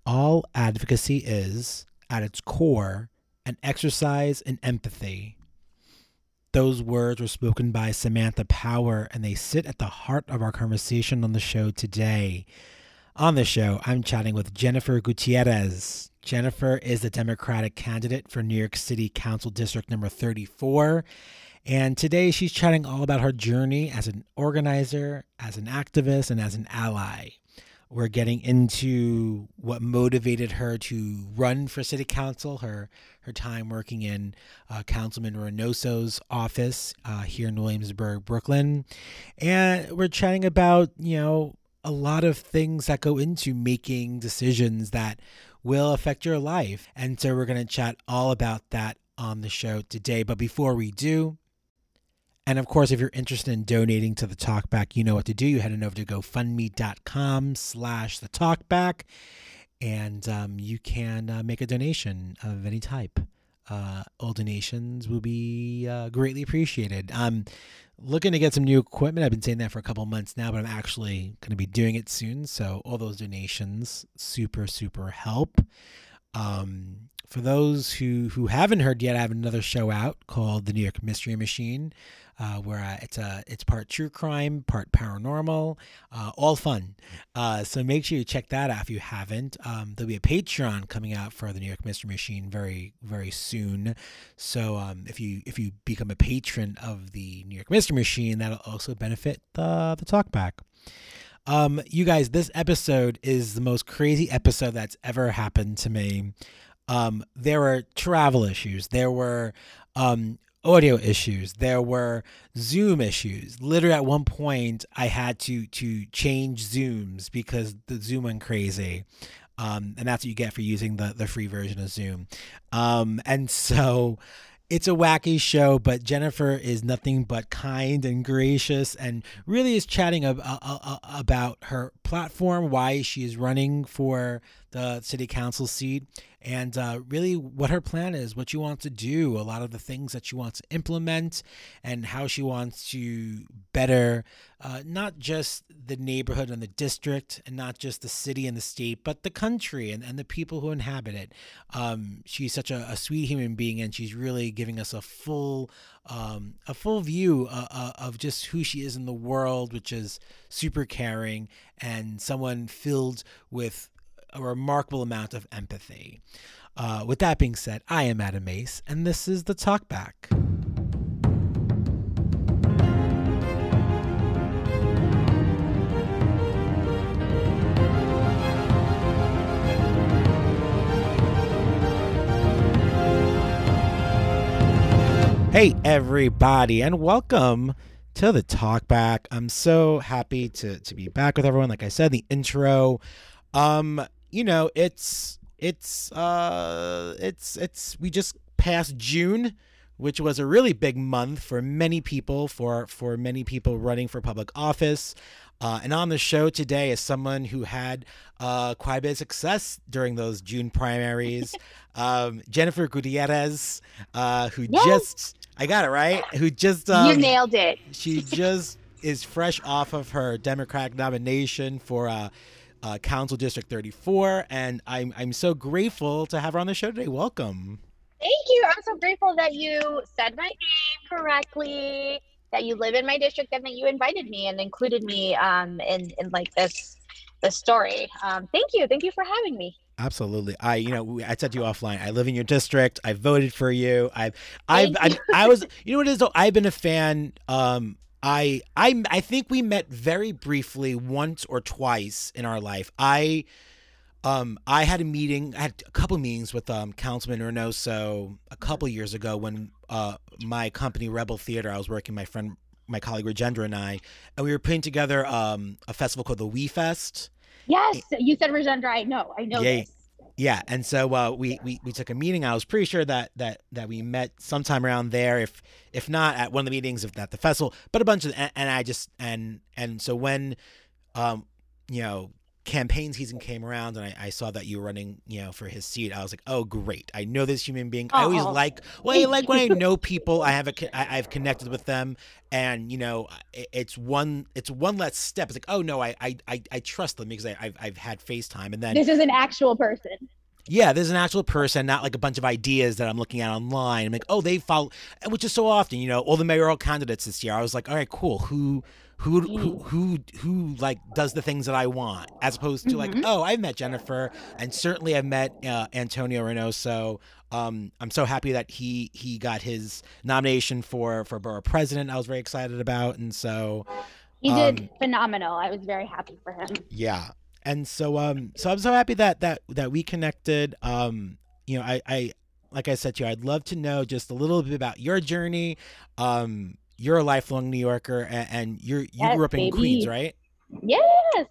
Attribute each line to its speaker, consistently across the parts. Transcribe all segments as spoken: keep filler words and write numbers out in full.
Speaker 1: All advocacy is, at its core, an exercise in empathy. Those words were spoken by Samantha Power, and they sit at the heart of our conversation on the show today. On the show, I'm chatting with Jennifer Gutierrez. Jennifer is the Democratic candidate for New York City Council District number thirty-four. And today she's chatting all about her journey as an organizer, as an activist, and as an ally. We're getting into what motivated her to run for city council, her her time working in uh, Councilman Reynoso's office uh, here in Williamsburg, Brooklyn. And we're chatting about, you know, a lot of things that go into making decisions that will affect your life. And so we're going to chat all about that on the show today. But before we do, and of course, if you're interested in donating to the Talkback, you know what to do. You head on over to GoFundMe.com slash the Talkback, and um, you can uh, make a donation of any type. Uh, all donations will be uh, greatly appreciated. I'm looking to get some new equipment. I've been saying that for a couple months now, but I'm actually going to be doing it soon. So all those donations super, super help. Um, for those who, who haven't heard yet, I have another show out called The New York Mystery Machine, uh, where I, it's a it's part true crime, part paranormal, uh, all fun. Uh, so make sure you check that out if you haven't. Um, there'll be a Patreon coming out for The New York Mystery Machine very very soon. So um, if you if you become a patron of The New York Mystery Machine, that'll also benefit the the Talkback. Um, you guys, this episode is the most crazy episode that's ever happened to me. Um, there were travel issues. There were um, audio issues. There were Zoom issues. Literally at one point I had to, to change Zooms because the Zoom went crazy. Um, and that's what you get for using the, the free version of Zoom. Um, and so it's a wacky show, but Jennifer is nothing but kind and gracious and really is chatting ab- uh, about her platform, why she is running for the city council seat, and uh, really what her plan is, what she wants to do, a lot of the things that she wants to implement, and how she wants to better uh, not just the neighborhood and the district, and not just the city and the state, but the country and, and the people who inhabit it. Um, she's such a, a sweet human being, and she's really giving us a full um, a full view uh, uh, of just who she is in the world, which is super caring and someone filled with a remarkable amount of empathy. Uh, with that being said, I am Adam Mace, and this is the Talkback. Hey, everybody, and welcome to the Talkback. I'm so happy to to be back with everyone. Like I said, the intro. Um, you know, it's it's uh it's it's we just passed June, which was a really big month for many people, for for many people running for public office. Uh, and on the show today is someone who had uh, quite a bit of success during those June primaries, um, Jennifer Gutierrez, uh, who
Speaker 2: yes.
Speaker 1: just, I got it right, who just, um,
Speaker 2: you nailed it.
Speaker 1: She just is fresh off of her Democratic nomination for uh, uh, Council District thirty-four, and I'm I'm so grateful to have her on the show today. Welcome.
Speaker 2: Thank you. I'm so grateful that you said my name correctly, that you live in my district, and that you invited me and included me um, in, in like this, this story. Um, thank you. Thank you for having me.
Speaker 1: Absolutely. I, you know, I said to you offline, I live in your district. I voted for you. I've, I've, I, I was, you know what it is though? I've been a fan. Um, I, I, I think we met very briefly once or twice in our life. I, um, I had a meeting, I had a couple meetings with, um, Councilman Reynoso a couple years ago when, uh, my company Rebel Theater, I was working, my friend, my colleague Rajendra and I, and we were putting together, um, a festival called the We Fest.
Speaker 2: Yes, you said Rajendra. I know, I know
Speaker 1: yeah,
Speaker 2: this.
Speaker 1: Yeah, and so uh, we, we we took a meeting. I was pretty sure that that that we met sometime around there, if if not at one of the meetings, if at the festival, but a bunch of and, and I just and and so when, um, you know, campaign season came around and I, I saw that you were running, you know, for his seat, I was like, oh, great. I know this human being. I always
Speaker 2: Oh,
Speaker 1: like, well, I like when I know people, I have a, co- I, I've connected with them, and, you know, it, it's one, it's one less step. It's like, oh no, I, I, I, I trust them because I, I've, I've had FaceTime. And then,
Speaker 2: this is an actual person.
Speaker 1: yeah, there's an actual person, not like a bunch of ideas that I'm looking at online. I'm like, oh, they follow, which is so often, you know, all the mayoral candidates this year. I was like, all right, cool. Who, who, who,
Speaker 2: Mm.
Speaker 1: who, who like does the things that I want, as opposed to like,
Speaker 2: Mhm.
Speaker 1: oh, I've met Jennifer, and certainly I've met uh, Antonio Reynoso. Um, I'm so happy that he he got his nomination for for borough president. I was very excited about, and so
Speaker 2: He did
Speaker 1: um,
Speaker 2: phenomenal. I was very happy for him.
Speaker 1: yeah. And so um so I'm so happy that that that we connected. Um you know, I I like I said to you, I'd love to know just a little bit about your journey. Um you're a lifelong New Yorker, and, and you're you
Speaker 2: Yes,
Speaker 1: grew up in
Speaker 2: baby.
Speaker 1: Queens, right?
Speaker 2: Yes.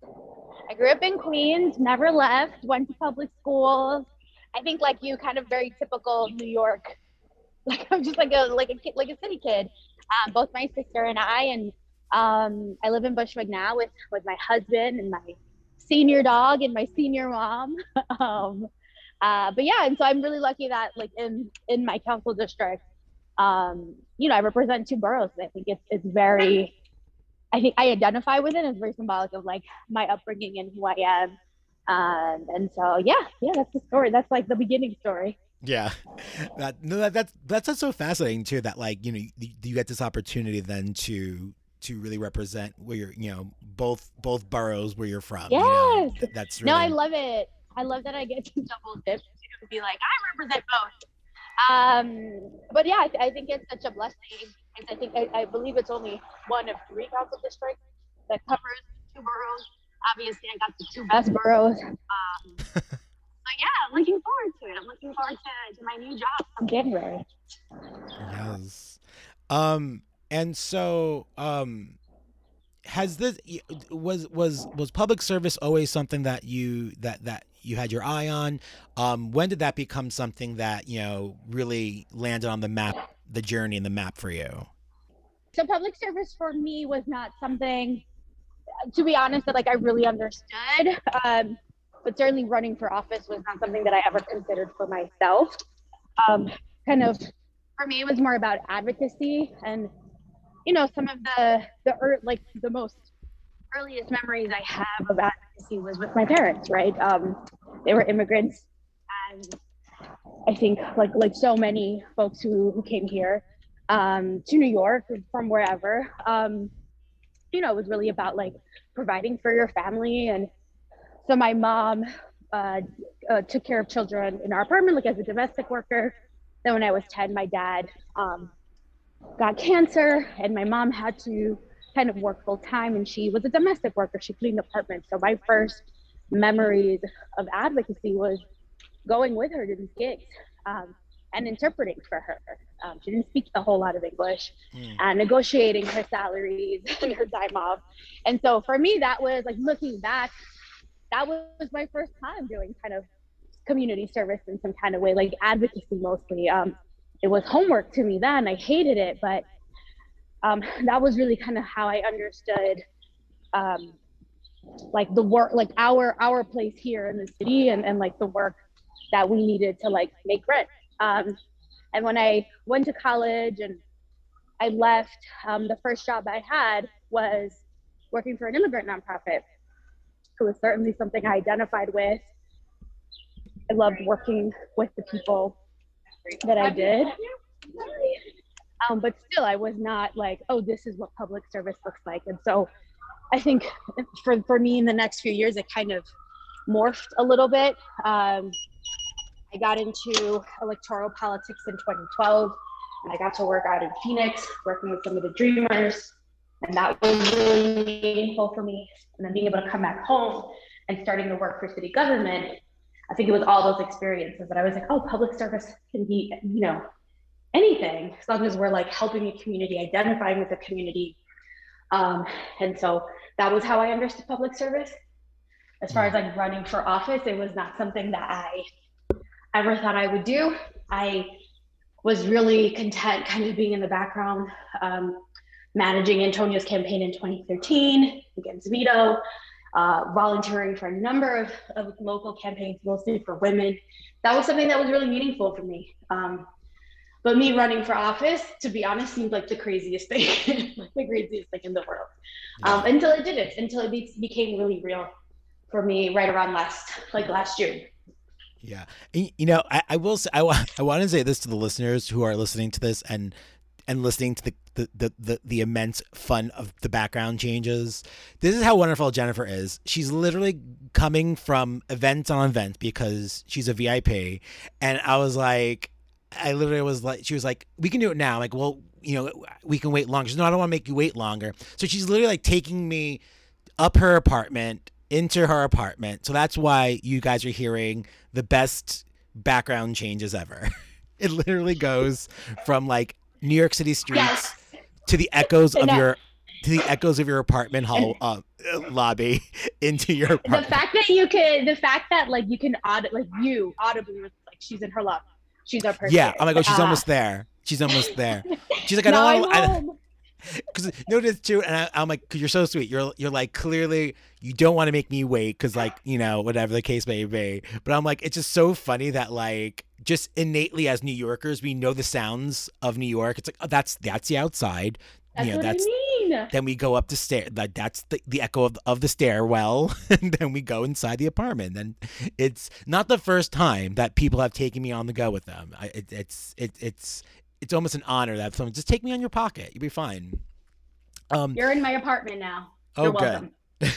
Speaker 2: I grew up in Queens, never left, went to public schools. I think like you, kind of very typical New York. Like I'm just like a like a kid, like a city kid. Um, both my sister and I, and um, I live in Bushwick now with with my husband and my senior dog and my senior mom. um, uh, but yeah, and so I'm really lucky that like in in my council district, um, you know, I represent two boroughs. I think it's it's very, I think I identify with it. It's very symbolic of like my upbringing and who I am. Um, and so yeah, yeah, that's the story. That's like the beginning story.
Speaker 1: Yeah, that no, that that's that's so fascinating too. That like you know you, you get this opportunity then to to really represent where you're, you know, both both boroughs where you're from. You know,
Speaker 2: Yes.
Speaker 1: that's
Speaker 2: No, I
Speaker 1: really
Speaker 2: love it. I love that I get to double dip to be like, I represent both. Um, but yeah, I, I think it's such a blessing. And I think I, I believe it's only one of three council districts that covers two boroughs. Obviously, I got the two best boroughs. Um, so yeah, looking forward to it. I'm looking forward to, to my new job in January.
Speaker 1: yes. Um, and so um. Has this was was was public service always something that you that that you had your eye on? Um, when did that become something that, you know, really landed on the map, the journey and the map for you?
Speaker 2: So public service for me was not something, to be honest, that like I really understood. Um, but certainly running for office was not something that I ever considered for myself. Um, kind of for me, it was more about advocacy, and you know, some of the the like the most earliest memories I have of advocacy was with my parents. Right, um, they were immigrants, and I think like like so many folks who who came here um, to New York from wherever. Um, you know, it was really about like providing for your family. And so my mom uh, uh, took care of children in our apartment, like as a domestic worker. Then when I was ten, my dad um, got cancer, and my mom had to kind of work full time, and she was a domestic worker. She cleaned apartments. So my first memories of advocacy was going with her to these gigs um, and interpreting for her. Um, she didn't speak a whole lot of English,
Speaker 1: Mm.
Speaker 2: and negotiating her salaries and her time off. And so for me, that was like looking back, that was my first time doing kind of community service in some kind of way, like advocacy mostly. Um, it was homework to me then. I hated it, but um, that was really kind of how I understood um, like the work, like our our place here in the city, and, and like the work that we needed to like make rent. Um, and when I went to college and I left, um, the first job I had was working for an immigrant nonprofit. It was certainly something I identified with. I loved working with the people that I did. Um, but still, I was not like, oh, this is what public service looks like. And so I think for, for me in the next few years, it kind of morphed a little bit. Um, I got into electoral politics in twenty twelve, and I got to work out in Phoenix, working with some of the Dreamers. And that was really meaningful for me. And then being able to come back home and starting to work for city government, I think it was all those experiences that I was like, oh, public service can be, you know, anything, as long as we're like helping a community, identifying with the community. Um, and so that was how I understood public service. As far as like running for office, it was not something that I ever thought I would do. I was really content kind of being in the background, um, managing Antonio's campaign in twenty thirteen against Vito.
Speaker 3: uh, volunteering for a number of, of local campaigns, mostly for women. That was something that was really meaningful for me. Um, but me running for office, to be honest, seemed like the craziest thing, like the craziest thing in the world.
Speaker 1: Yeah.
Speaker 3: Um, until it didn't, until it be- became really real for me right around last, like last June.
Speaker 1: Yeah. And, you know, I, I will say, I, wa- I want to say this to the listeners who are listening to this and and listening to the, the, the, the, the immense fun of the background changes. This is how wonderful Jennifer is. She's literally coming from events on events because she's a V I P. And I was like, I literally was like, she was like, we can do it now. I'm like, well, you know, we can wait longer. She's no, I don't want to make you wait longer. So she's literally like taking me up her apartment, into her apartment. So that's why you guys are hearing the best background changes ever. It literally goes from like New York City streets yes. to the echoes of your to the echoes of your apartment hall uh, lobby into your apartment.
Speaker 3: The fact that you can, the fact that like you can aud like you audibly was like she's in her love, she's our person.
Speaker 1: Yeah, oh my god, she's uh, almost there. She's almost there. She's like, I don't want to. Because notice too, and I, I'm like, because you're so sweet. You're you're like clearly you don't want to make me wait because like you know whatever the case may be. But I'm like, it's just so funny that like just innately as New Yorkers we know the sounds of New York. It's like oh, that's that's the outside.
Speaker 3: That's
Speaker 1: you know,
Speaker 3: what
Speaker 1: that's,
Speaker 3: I mean.
Speaker 1: Then we go up the stair. Like that's the, the echo of, of the stairwell, and then we go inside the apartment. And it's not the first time that people have taken me on the go with them. I, it, it's it, it's. It's almost an honor that someone just take me on your pocket. You'll be fine.
Speaker 3: Um, You're in my apartment now.
Speaker 1: Oh,
Speaker 3: You're
Speaker 1: good.
Speaker 3: welcome.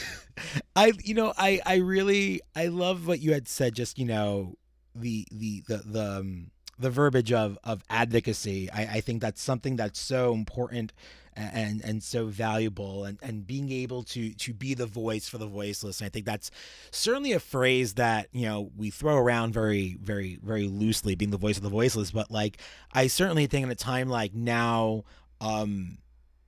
Speaker 1: I, you know, I, I really, I love what you had said. Just, you know, the, the, the, the, um, the verbiage of, of advocacy. I, I think that's something that's so important and, and so valuable and, and being able to, to be the voice for the voiceless. And I think that's certainly a phrase that, you know, we throw around very, very, very loosely, being the voice of the voiceless. But like, I certainly think in a time like now, um,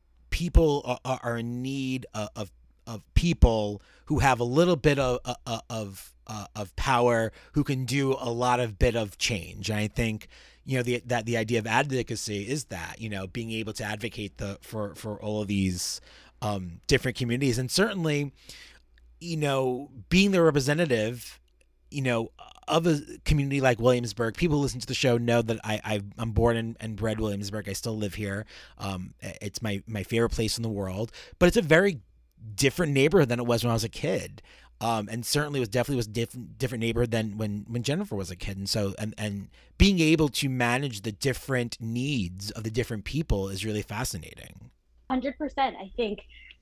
Speaker 1: people are, are in need of, of, of people who have a little bit of, of, of, uh, of power, who can do a lot of bit of change. And I think, you know, the, that the idea of advocacy is that, you know, being able to advocate the, for, for all of these um, different communities. And certainly, you know, being the representative, you know, of a community like Williamsburg. People who listen to the show know that I, I I'm born and, and bred Williamsburg. I still live here. Um, it's my, my favorite place in the world, but it's a very different neighborhood than it was when I was a kid. Um, and certainly was definitely was different, different neighborhood than when, when Jennifer was a kid. And so, and, and being able to manage the different needs of the different people is really fascinating.
Speaker 3: one hundred percent. I think,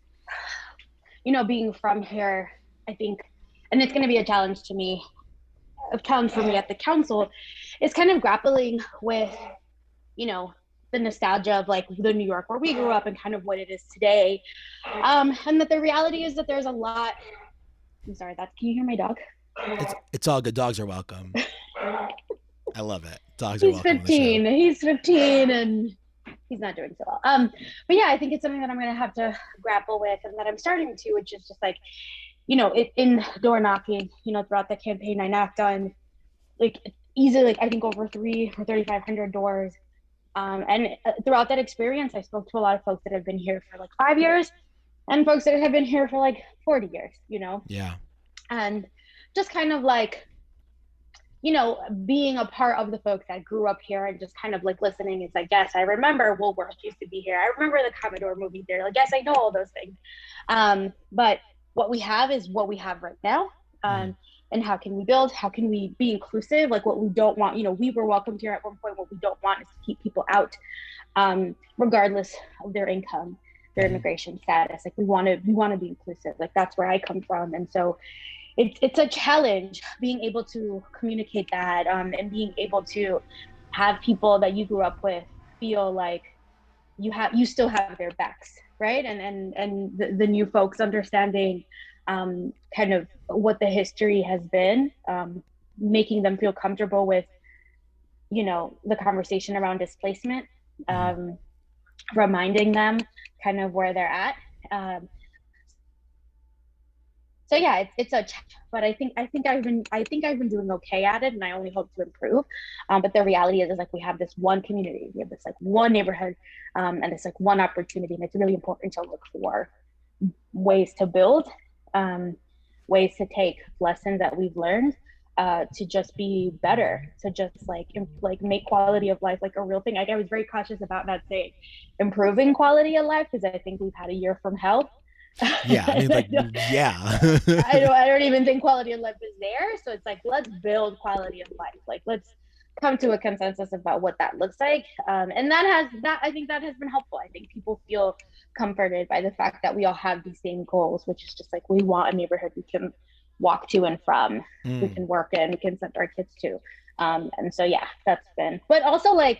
Speaker 3: you know, being from here, I think, and it's going to be a challenge to me, a challenge for me at the council, is kind of grappling with, you know, the nostalgia of like the New York where we grew up and kind of what it is today. Um, and that the reality is that there's a lot, I'm sorry, that's, can you hear my dog?
Speaker 1: It's it's all good. Dogs are welcome. I love it. Dogs are
Speaker 3: he's
Speaker 1: welcome.
Speaker 3: fifteen. He's fifteen and he's not doing so well. Um, but yeah, I think it's something that I'm going to have to grapple with and that I'm starting to, which is just like, you know, it, in door knocking, you know, throughout the campaign, I knocked on like easily, like I think over three or thirty-five hundred doors. Um, and throughout that experience, I spoke to a lot of folks that have been here for like five years and folks that have been here for like forty years, you know?
Speaker 1: Yeah.
Speaker 3: And just kind of like, you know, being a part of the folks that grew up here and just kind of like listening, it's like, yes, I remember Woolworth used to be here. I remember the Commodore movie there. Like, yes, I know all those things. Um, but what we have is what we have right now. Um, mm. And how can we build? How can we be inclusive? Like what we don't want, you know, we were welcomed here at one point. What we don't want is to keep people out, um, regardless of their income, their immigration status. Like we want to, we want to be inclusive. Like that's where I come from. And so it's, it's a challenge being able to communicate that, um, and being able to have people that you grew up with feel like you have, you still have their backs, right? And, and, and the, the new folks understanding, um, kind of what the history has been, um, making them feel comfortable with, you know, the conversation around displacement, um, reminding them kind of where they're at. Um, so yeah, it's, it's a, but I think, I think I've been, I think I've been doing okay at it and I only hope to improve. Um, but the reality is, is like, we have this one community, we have this like one neighborhood, um, and it's like one opportunity. And it's really important to look for ways to build, um, ways to take lessons that we've learned uh, to just be better, to just like im- like make quality of life like a real thing. Like I was very cautious about not saying improving quality of life because I think we've had a year from hell.
Speaker 1: Yeah, I mean, like, yeah.
Speaker 3: I don't I don't even think quality of life is there. So it's like let's build quality of life. Like let's come to a consensus about what that looks like. Um, and that has that I think that has been helpful. I think people feel comforted by the fact that we all have these same goals, which is just like we want a neighborhood we can walk to and from, we
Speaker 1: Mm.
Speaker 3: can work in, we can send our kids to. Um, and so yeah, that's been but also like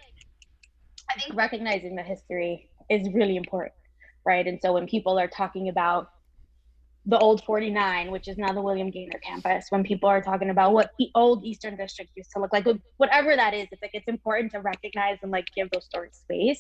Speaker 3: I think recognizing the history is really important, right? And so when people are talking about the old forty-nine, which is now the William Gaynor campus, when people are talking about what the old Eastern District used to look like, whatever that is, it's like it's important to recognize and like give those stories space,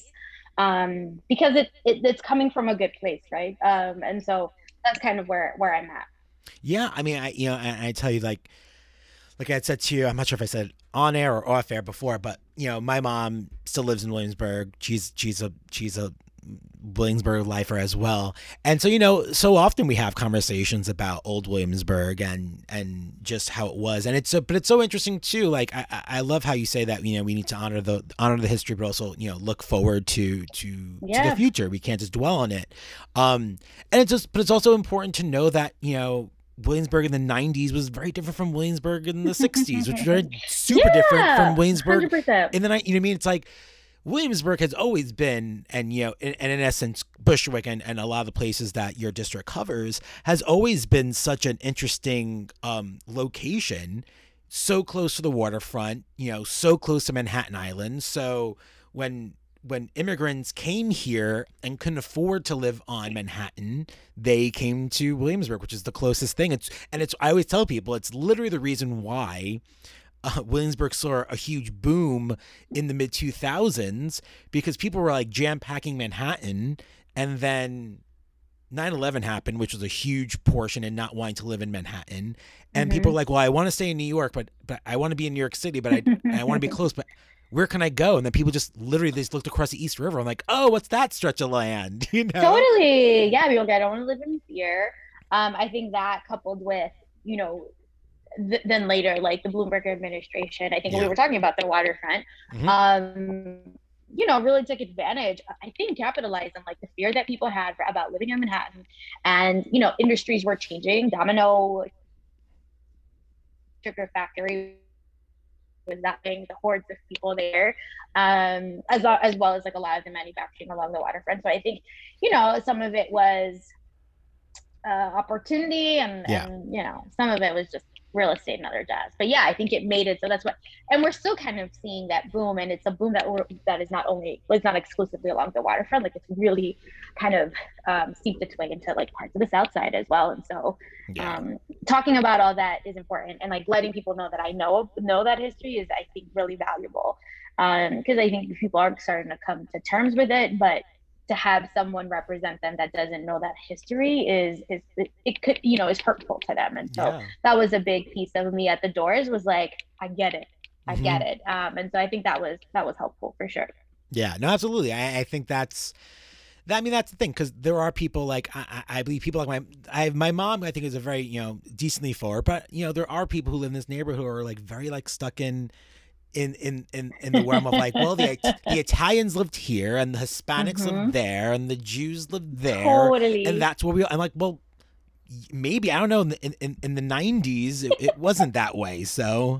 Speaker 3: um, because it, it it's coming from a good place, right? Um, and so that's kind of where where I'm at.
Speaker 1: Yeah, I mean, I you know, I, I tell you, like, like I had said to you, I'm not sure if I said on air or off air before, but you know, my mom still lives in Williamsburg. She's she's a she's a Williamsburg lifer as well, and so you know, so often we have conversations about old Williamsburg and and just how it was, and it's so, but it's so interesting too. Like I I I love how you say that, you know, we need to honor the honor the history, but also, you know, look forward to to to the
Speaker 3: Yeah.
Speaker 1: future. We can't just dwell on it, um, and it's just, but it's also important to know that, you know, Williamsburg in the nineties was very different from Williamsburg in the sixties, which was very super different
Speaker 3: Yeah,
Speaker 1: from Williamsburg
Speaker 3: hundred percent.
Speaker 1: in the night. You know what I mean? It's like Williamsburg has always been, and you know, and, and in essence, Bushwick and, and a lot of the places that your district covers has always been such an interesting um, location, so close to the waterfront, you know, so close to Manhattan Island. So when when immigrants came here and couldn't afford to live on Manhattan, they came to Williamsburg, which is the closest thing. It's and it's I always tell people it's literally the reason why uh, Williamsburg saw a huge boom in the mid two thousands, because people were like jam packing Manhattan, and then nine eleven happened, which was a huge portion in not wanting to live in Manhattan. And people were like, well, I want to stay in New York, but but I want to be in New York City, but I, I want to be close, but where can I go? And then people just literally they just looked across the East River. I'm like, oh, what's that stretch of land? You know?
Speaker 3: Totally. Yeah, people like, I don't want to live in fear. Um, I think that coupled with, you know, th- then later, like the Bloomberg administration, I think we
Speaker 1: Yeah.
Speaker 3: were talking about the waterfront,
Speaker 1: Mhm.
Speaker 3: um, you know, really took advantage, I think capitalized on like the fear that people had for, about living in Manhattan. And, you know, industries were changing. Domino sugar factory was that thing, the hordes of people there, um, as, well- as well as like a lot of the manufacturing along the waterfront. So I think, you know, some of it was uh, opportunity and,
Speaker 1: Yeah.
Speaker 3: and, you know, some of it was just real estate and other jazz. But yeah, I think it made it. So that's what, and we're still kind of seeing that boom. And it's a boom that we're, that is not only, it's not exclusively along the waterfront, like it's really kind of um, seeped its way into like parts of the South Side as well. And so
Speaker 1: Yeah.
Speaker 3: um, talking about all that is important, and like letting people know that I know know that history is, I think, really valuable, because um, I think people are starting to come to terms with it, but to have someone represent them that doesn't know that history is is it, it could, you know, is hurtful to them. And so
Speaker 1: Yeah.
Speaker 3: that was a big piece of me at the doors, was like, I get it, I
Speaker 1: Mhm.
Speaker 3: get it, um, and so I think that was that was helpful for sure.
Speaker 1: Yeah, no, absolutely. I, I think that's, I mean, that's the thing, because there are people like, I, I I believe people like my, I have my mom, I think is a very, you know, decently forward, but you know, there are people who live in this neighborhood who are like very like stuck in, in, in, in, in the realm of like, well, the, the Italians lived here and the Hispanics
Speaker 3: Mhm.
Speaker 1: lived there and the Jews lived there.
Speaker 3: Totally.
Speaker 1: And that's where we, I'm like, well, maybe, I don't know, in the, in, in the nineties, it, it wasn't that way. So,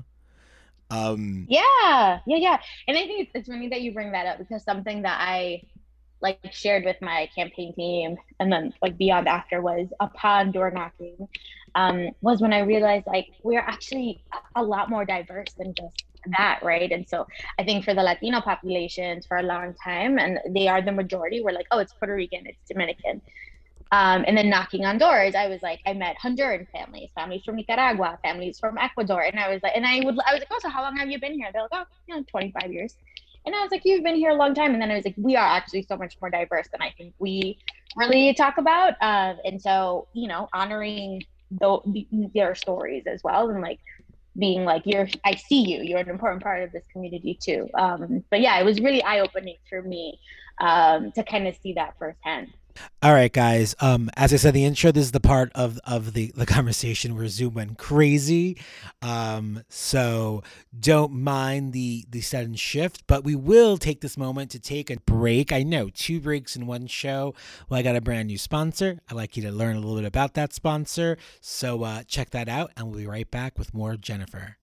Speaker 1: um,
Speaker 3: Yeah, yeah, yeah. And I think it's, it's funny that you bring that up, because something that I like shared with my campaign team and then like beyond after was upon door knocking, um, was when I realized like we're actually a lot more diverse than just that, right? And so I think for the Latino populations for a long time, and they are the majority, we're like, oh, it's Puerto Rican, it's Dominican. Um, and then knocking on doors, I was like, I met Honduran families, families from Nicaragua, families from Ecuador, and I was like, and I would, I was like, oh, so how long have you been here? They're like, oh, you know, twenty-five years. And I was like, you've been here a long time. And then I was like, we are actually so much more diverse than I think we really talk about. Um, and so, you know, honoring the, their stories as well, and like being like, you're, I see you, you're an important part of this community too. Um, but yeah, it was really eye opening for me um, to kind of see that firsthand.
Speaker 1: All right, guys. Um, as I said in the intro, this is the part of of the the conversation where Zoom went crazy. Um, so don't mind the the sudden shift, but we will take this moment to take a break. I know two breaks in one show. Well, I got a brand new sponsor. I'd like you to learn a little bit about that sponsor. So uh, check that out, and we'll be right back with more Jennifer.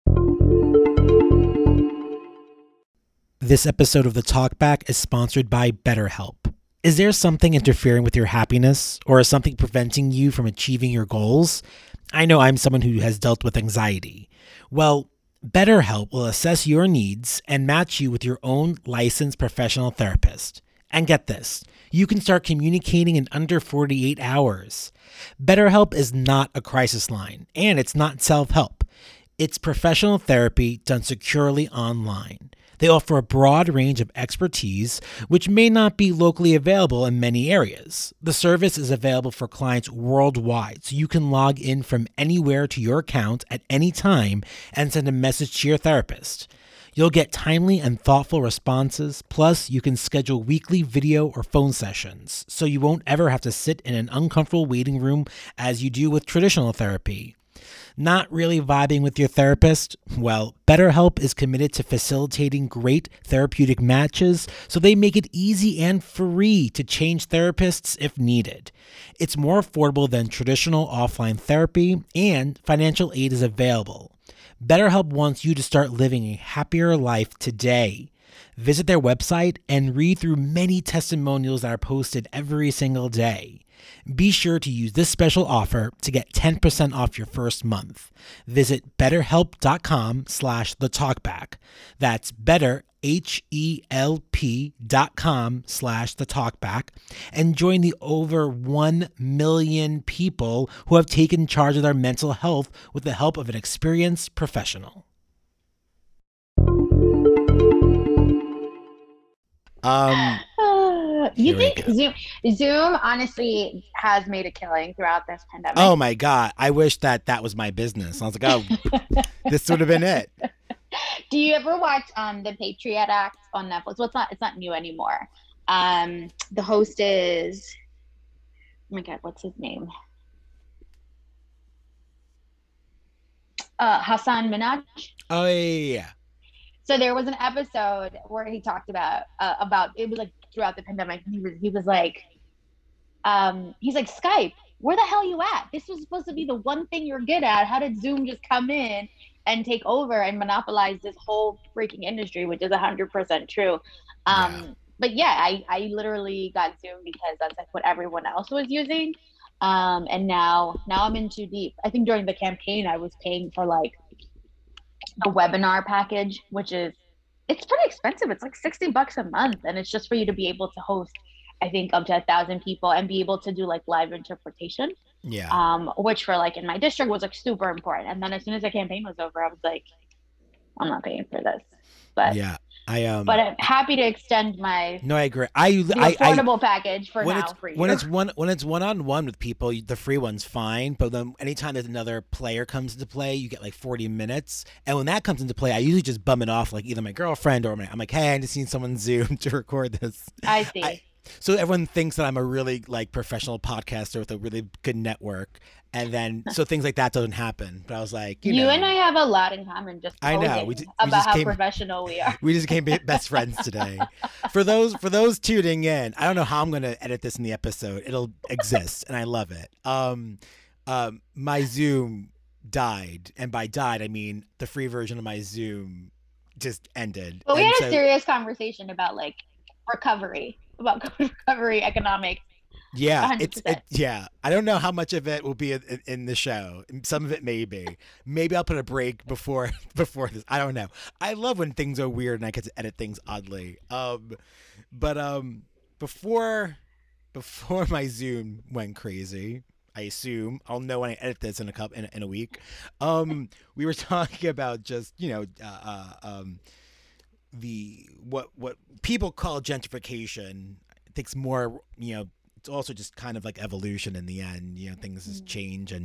Speaker 1: This episode of The Talkback is sponsored by BetterHelp. Is there something interfering with your happiness, or is something preventing you from achieving your goals? I know I'm someone who has dealt with anxiety. Well, BetterHelp will assess your needs and match you with your own licensed professional therapist. And get this, you can start communicating in under forty-eight hours. BetterHelp is not a crisis line, and it's not self-help. It's professional therapy done securely online. They offer a broad range of expertise, which may not be locally available in many areas. The service is available for clients worldwide, so you can log in from anywhere to your account at any time and send a message to your therapist. You'll get timely and thoughtful responses, plus you can schedule weekly video or phone sessions, so you won't ever have to sit in an uncomfortable waiting room as you do with traditional therapy. Not really vibing with your therapist? Well, BetterHelp is committed to facilitating great therapeutic matches, so they make it easy and free to change therapists if needed. It's more affordable than traditional offline therapy, and financial aid is available. BetterHelp wants you to start living a happier life today. Visit their website and read through many testimonials that are posted every single day. Be sure to use this special offer to get ten percent off your first month. Visit betterhelp.com slash the talkback. That's better, H-E-L-P dot com slash the talkback, and join the over one million people who have taken charge of their mental health with the help of an experienced professional. Um...
Speaker 3: You think Zoom Zoom honestly has made a killing throughout this pandemic?
Speaker 1: Oh my God. I wish that that was my business. I was like, oh, this would have been it.
Speaker 3: Do you ever watch um the Patriot Act on Netflix? Well, it's not it's not new anymore. Um the host is, oh my God, what's his name? Uh Hassan Minhaj.
Speaker 1: Oh yeah, yeah.
Speaker 3: So there was an episode where he talked about uh, about it was like throughout the pandemic. He was he was like, um, he's like, Skype, where the hell you at? This was supposed to be the one thing you're good at. How did Zoom just come in and take over and monopolize this whole freaking industry, which is a hundred percent true. Um, yeah. But yeah, I I literally got Zoom because that's like what everyone else was using. Um, and now now I'm in too deep. I think during the campaign I was paying for like a webinar package, which is, it's pretty expensive. It's like sixty bucks a month. And it's just for you to be able to host, I think, up to a thousand people and be able to do like live interpretation.
Speaker 1: Yeah.
Speaker 3: Um, which for like in my district was like super important. And then as soon as the campaign was over, I was like, I'm not paying for this. But
Speaker 1: yeah, I um.
Speaker 3: But I'm happy to extend my
Speaker 1: no, I agree. I
Speaker 3: the
Speaker 1: I,
Speaker 3: affordable
Speaker 1: I,
Speaker 3: package for
Speaker 1: when
Speaker 3: now
Speaker 1: it's,
Speaker 3: for you.
Speaker 1: When it's one when it's one on one with people, the free one's fine. But then anytime that another player comes into play, you get like forty minutes. And when that comes into play, I usually just bum it off like either my girlfriend or my. I'm like, hey, I just need someone Zoom to record this.
Speaker 3: I see.
Speaker 1: I, so everyone thinks that I'm a really like professional podcaster with a really good network. And then, so things like that don't happen. But I was like, you,
Speaker 3: you
Speaker 1: know,
Speaker 3: and I have a lot in common. Just
Speaker 1: I know we, just, we
Speaker 3: about
Speaker 1: just
Speaker 3: how
Speaker 1: came,
Speaker 3: professional we are.
Speaker 1: We just became best friends today. For those for those tuning in, I don't know how I'm going to edit this in the episode. It'll exist, and I love it. Um, um, my Zoom died, and by died I mean the free version of my Zoom just ended.
Speaker 3: But we
Speaker 1: and
Speaker 3: had
Speaker 1: so,
Speaker 3: a serious conversation about like recovery, about recovery economics.
Speaker 1: Yeah, it's it, yeah. I don't know how much of it will be in, in the show. Some of it may be. Maybe I'll put a break before before this. I don't know. I love when things are weird and I get to edit things oddly. Um, but um, before before my Zoom went crazy, I assume I'll know when I edit this in a couple in, in a week. Um, we were talking about just you know uh, uh, um, the what what people call gentrification. I think it's more you know. It's also just kind of like evolution in the end, you know, things just change. And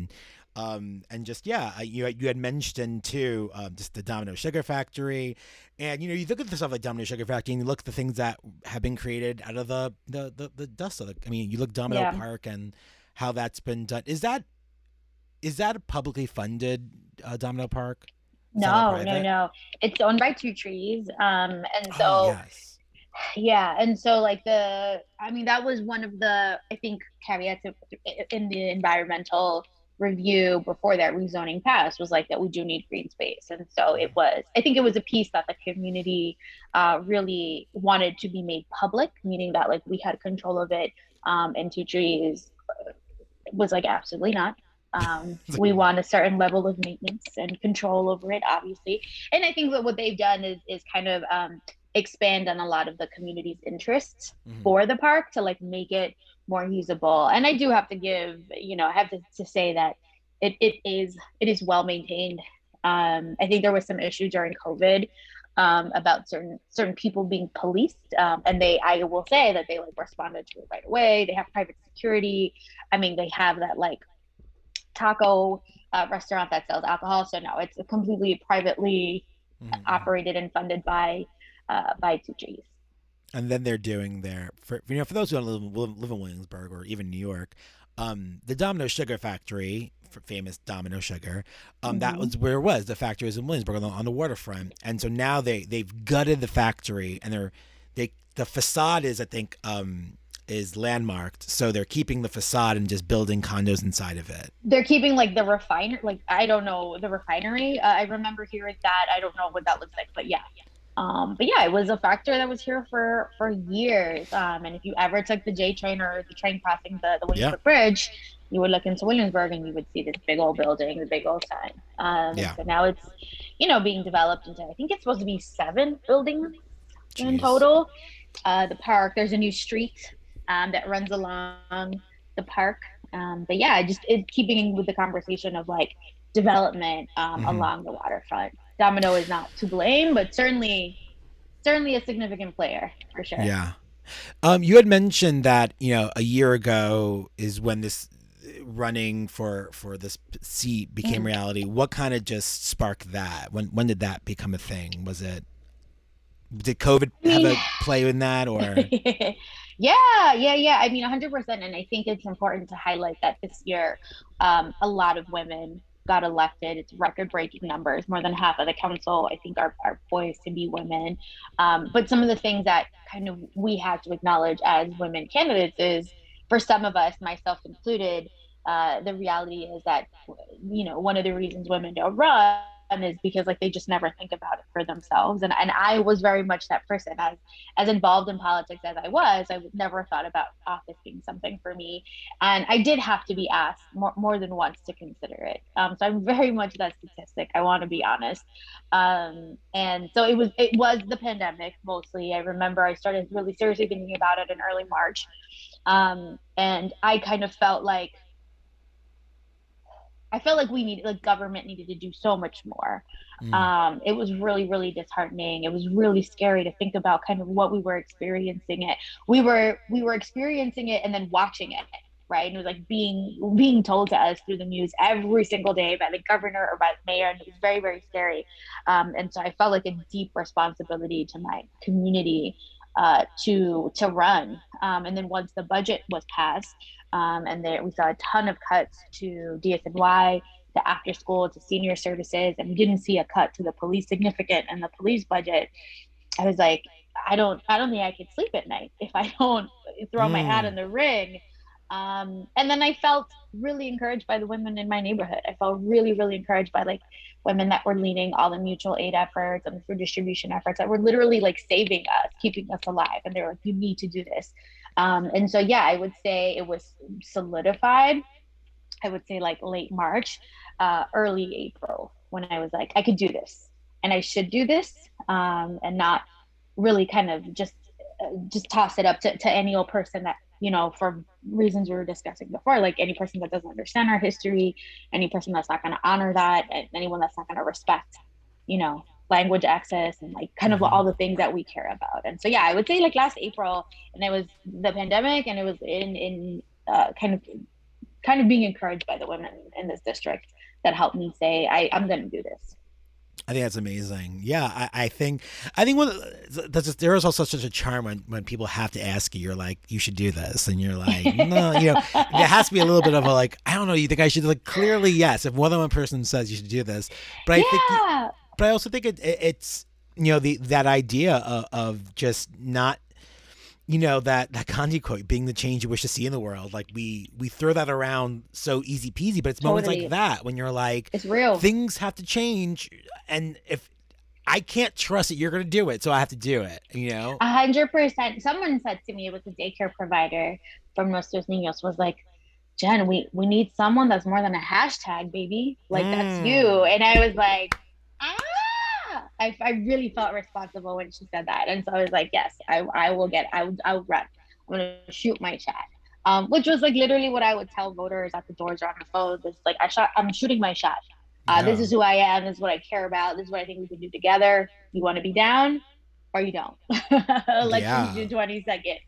Speaker 1: Um, and just yeah, uh, you you had mentioned too, um, just the Domino Sugar Factory, and you know you look at the stuff like Domino Sugar Factory, and you look at the things that have been created out of the the the, the dust of the. I mean, you look Domino
Speaker 3: Yeah.
Speaker 1: Park and how that's been done. Is that is that a publicly funded uh, Domino Park? Is that all
Speaker 2: No, no,
Speaker 1: private?
Speaker 2: no. It's owned by Two Trees. Um, and
Speaker 1: Oh
Speaker 2: so
Speaker 1: yes.
Speaker 2: yeah, and so like the, I mean, that was one of the, I think, caveats of- in the environmental review before that rezoning passed was like that we do need green space. And so it was, I think it was a piece that the community uh, really wanted to be made public, meaning that like we had control of it. Um, and Two Trees was like, absolutely not. Um, we want a certain level of maintenance and control over it, obviously. And I think that what they've done is is kind of um, expand on a lot of the community's interests
Speaker 1: Mhm.
Speaker 2: for the park to like make it more usable. And I do have to give, you know, I have to, to say that it, it is it is well maintained. Um, I think there was some issue during COVID um, about certain certain people being policed, um, and they I will say that they like responded to it right away. They have private security. I mean, they have that like taco uh, restaurant that sells alcohol. So no, it's completely privately
Speaker 1: Mhm.
Speaker 2: operated and funded by uh, by Two Trees.
Speaker 1: And then they're doing their for you know for those who don't live, live in Williamsburg or even New York, um, the Domino Sugar Factory, f- famous Domino Sugar, um, that
Speaker 2: Mhm.
Speaker 1: was where it was. The factory was in Williamsburg on the, on the waterfront, and so now they they've gutted the factory, and they're they the facade is I think um, is landmarked, so they're keeping the facade and just building condos inside of it.
Speaker 2: They're keeping like the refiner, like I don't know the refinery. Uh, I remember hearing that. I don't know what that looks like, but yeah. Um, but yeah, it was a factor that was here for for years. Um, and if you ever took the J train or the train crossing the the
Speaker 1: Yeah,
Speaker 2: Williamsburg Bridge, you would look into Williamsburg and you would see this big old building, the big old sign. Um, and
Speaker 1: yeah.
Speaker 2: so now it's, you know, being developed into I think it's supposed to be seven buildings in
Speaker 1: Jeez.
Speaker 2: total. Uh, the park, there's a new street um, that runs along the park. Um, but yeah, just it, keeping with the conversation of like development um,
Speaker 1: Hmm.
Speaker 2: along the waterfront. Domino is not to blame, but certainly, certainly a significant player for sure.
Speaker 1: Yeah. Um, you had mentioned that you know a year ago is when this uh, running for for this p- seat became
Speaker 2: Mhm.
Speaker 1: reality. What kind of just sparked that? When when did that become a thing? Was it did COVID
Speaker 2: I
Speaker 1: have
Speaker 2: mean,
Speaker 1: a play in that or?
Speaker 2: yeah, yeah, yeah. I mean, one hundred percent. And I think it's important to highlight that this year, um, a lot of women got elected. It's record breaking numbers. More than half of the council, I think, are, are poised to be women. Um, but some of the things that kind of we have to acknowledge as women candidates is for some of us, myself included, uh, the reality is that, you know, one of the reasons women don't run is because like they just never think about it for themselves. And and I was very much that person. As as involved in politics as I was, I never thought about office being something for me. And I did have to be asked more, more than once to consider it. Um, so I'm very much that statistic. I want to be honest. Um, and so it was it was the pandemic mostly. I remember I started really seriously thinking about it in early March. Um, and I kind of felt like I felt like we needed, like government needed to do so much more.
Speaker 1: Mm,
Speaker 2: Um, it was really, really disheartening. It was really scary to think about kind of what we were experiencing it. We were we were experiencing it and then watching it, right? And it was like being being told to us through the news every single day by the governor or by the mayor, and it was very, very scary. Um, and so I felt like a deep responsibility to my community uh, to to run. Um, and then once the budget was passed, um, and there we saw a ton of cuts to D S N Y, to after school, to senior services, and we didn't see a cut to the police significant and the police budget. I was like, I don't, I don't think I could sleep at night if I don't throw my hat
Speaker 1: mm,
Speaker 2: in the ring. Um, and then I felt really encouraged by the women in my neighborhood. I felt really, really encouraged by like women that were leading all the mutual aid efforts and the food distribution efforts that were literally like saving us, keeping us alive. And they were like, you need to do this. Um, and so, yeah, I would say it was solidified. I would say like late March, uh, early April, when I was like, I could do this and I should do this, um, and not really kind of just uh, just toss it up to, to any old person that, you know, for reasons we were discussing before, like any person that doesn't understand our history, any person that's not going to honor that, and anyone that's not going to respect, you know, language access and like kind of
Speaker 1: hmm
Speaker 2: all the things that we care about. And so, yeah, I would say like last April, and it was the pandemic, and it was in in uh, kind of
Speaker 3: kind of being encouraged by the women in this district that helped me say, I, I'm going to do this.
Speaker 1: I think that's amazing. Yeah, I, I think I think one there's there is also such a charm when, when people have to ask you. You're like, you should do this, and you're like, no, you know, there has to be a little bit of a like, I don't know. You think I should? Like, clearly, yes. If more than one person says you should do this, but I
Speaker 3: yeah.
Speaker 1: think, but I also think it, it, it's you know the that idea of, of just not. You know, that, that Gandhi quote, being the change you wish to see in the world. Like we, we throw that around so easy peasy, but it's moments
Speaker 3: Totally.
Speaker 1: like that when you're like,
Speaker 3: It's real.
Speaker 1: things have to change. And if I can't trust that you're going to do it, so I have to do it, you know?
Speaker 3: A hundred percent. Someone said to me, it was a daycare provider from Nuestros Niños, was like, Jen, we, we need someone that's more than a hashtag, baby. Like,
Speaker 1: Mm.
Speaker 3: that's you. And I was like, ah, I, I really felt responsible when she said that. And so I was like, yes, I, I will get, I will, I will run. I'm going to shoot my shot. Um, which was like literally what I would tell voters at the doors or on the phone. It's like, I shot, I'm shooting my shot. Uh,
Speaker 1: Yeah.
Speaker 3: This is who I am. This is what I care about. This is what I think we can do together. You want to be down or you don't. Like
Speaker 1: Yeah.
Speaker 3: June twenty-second.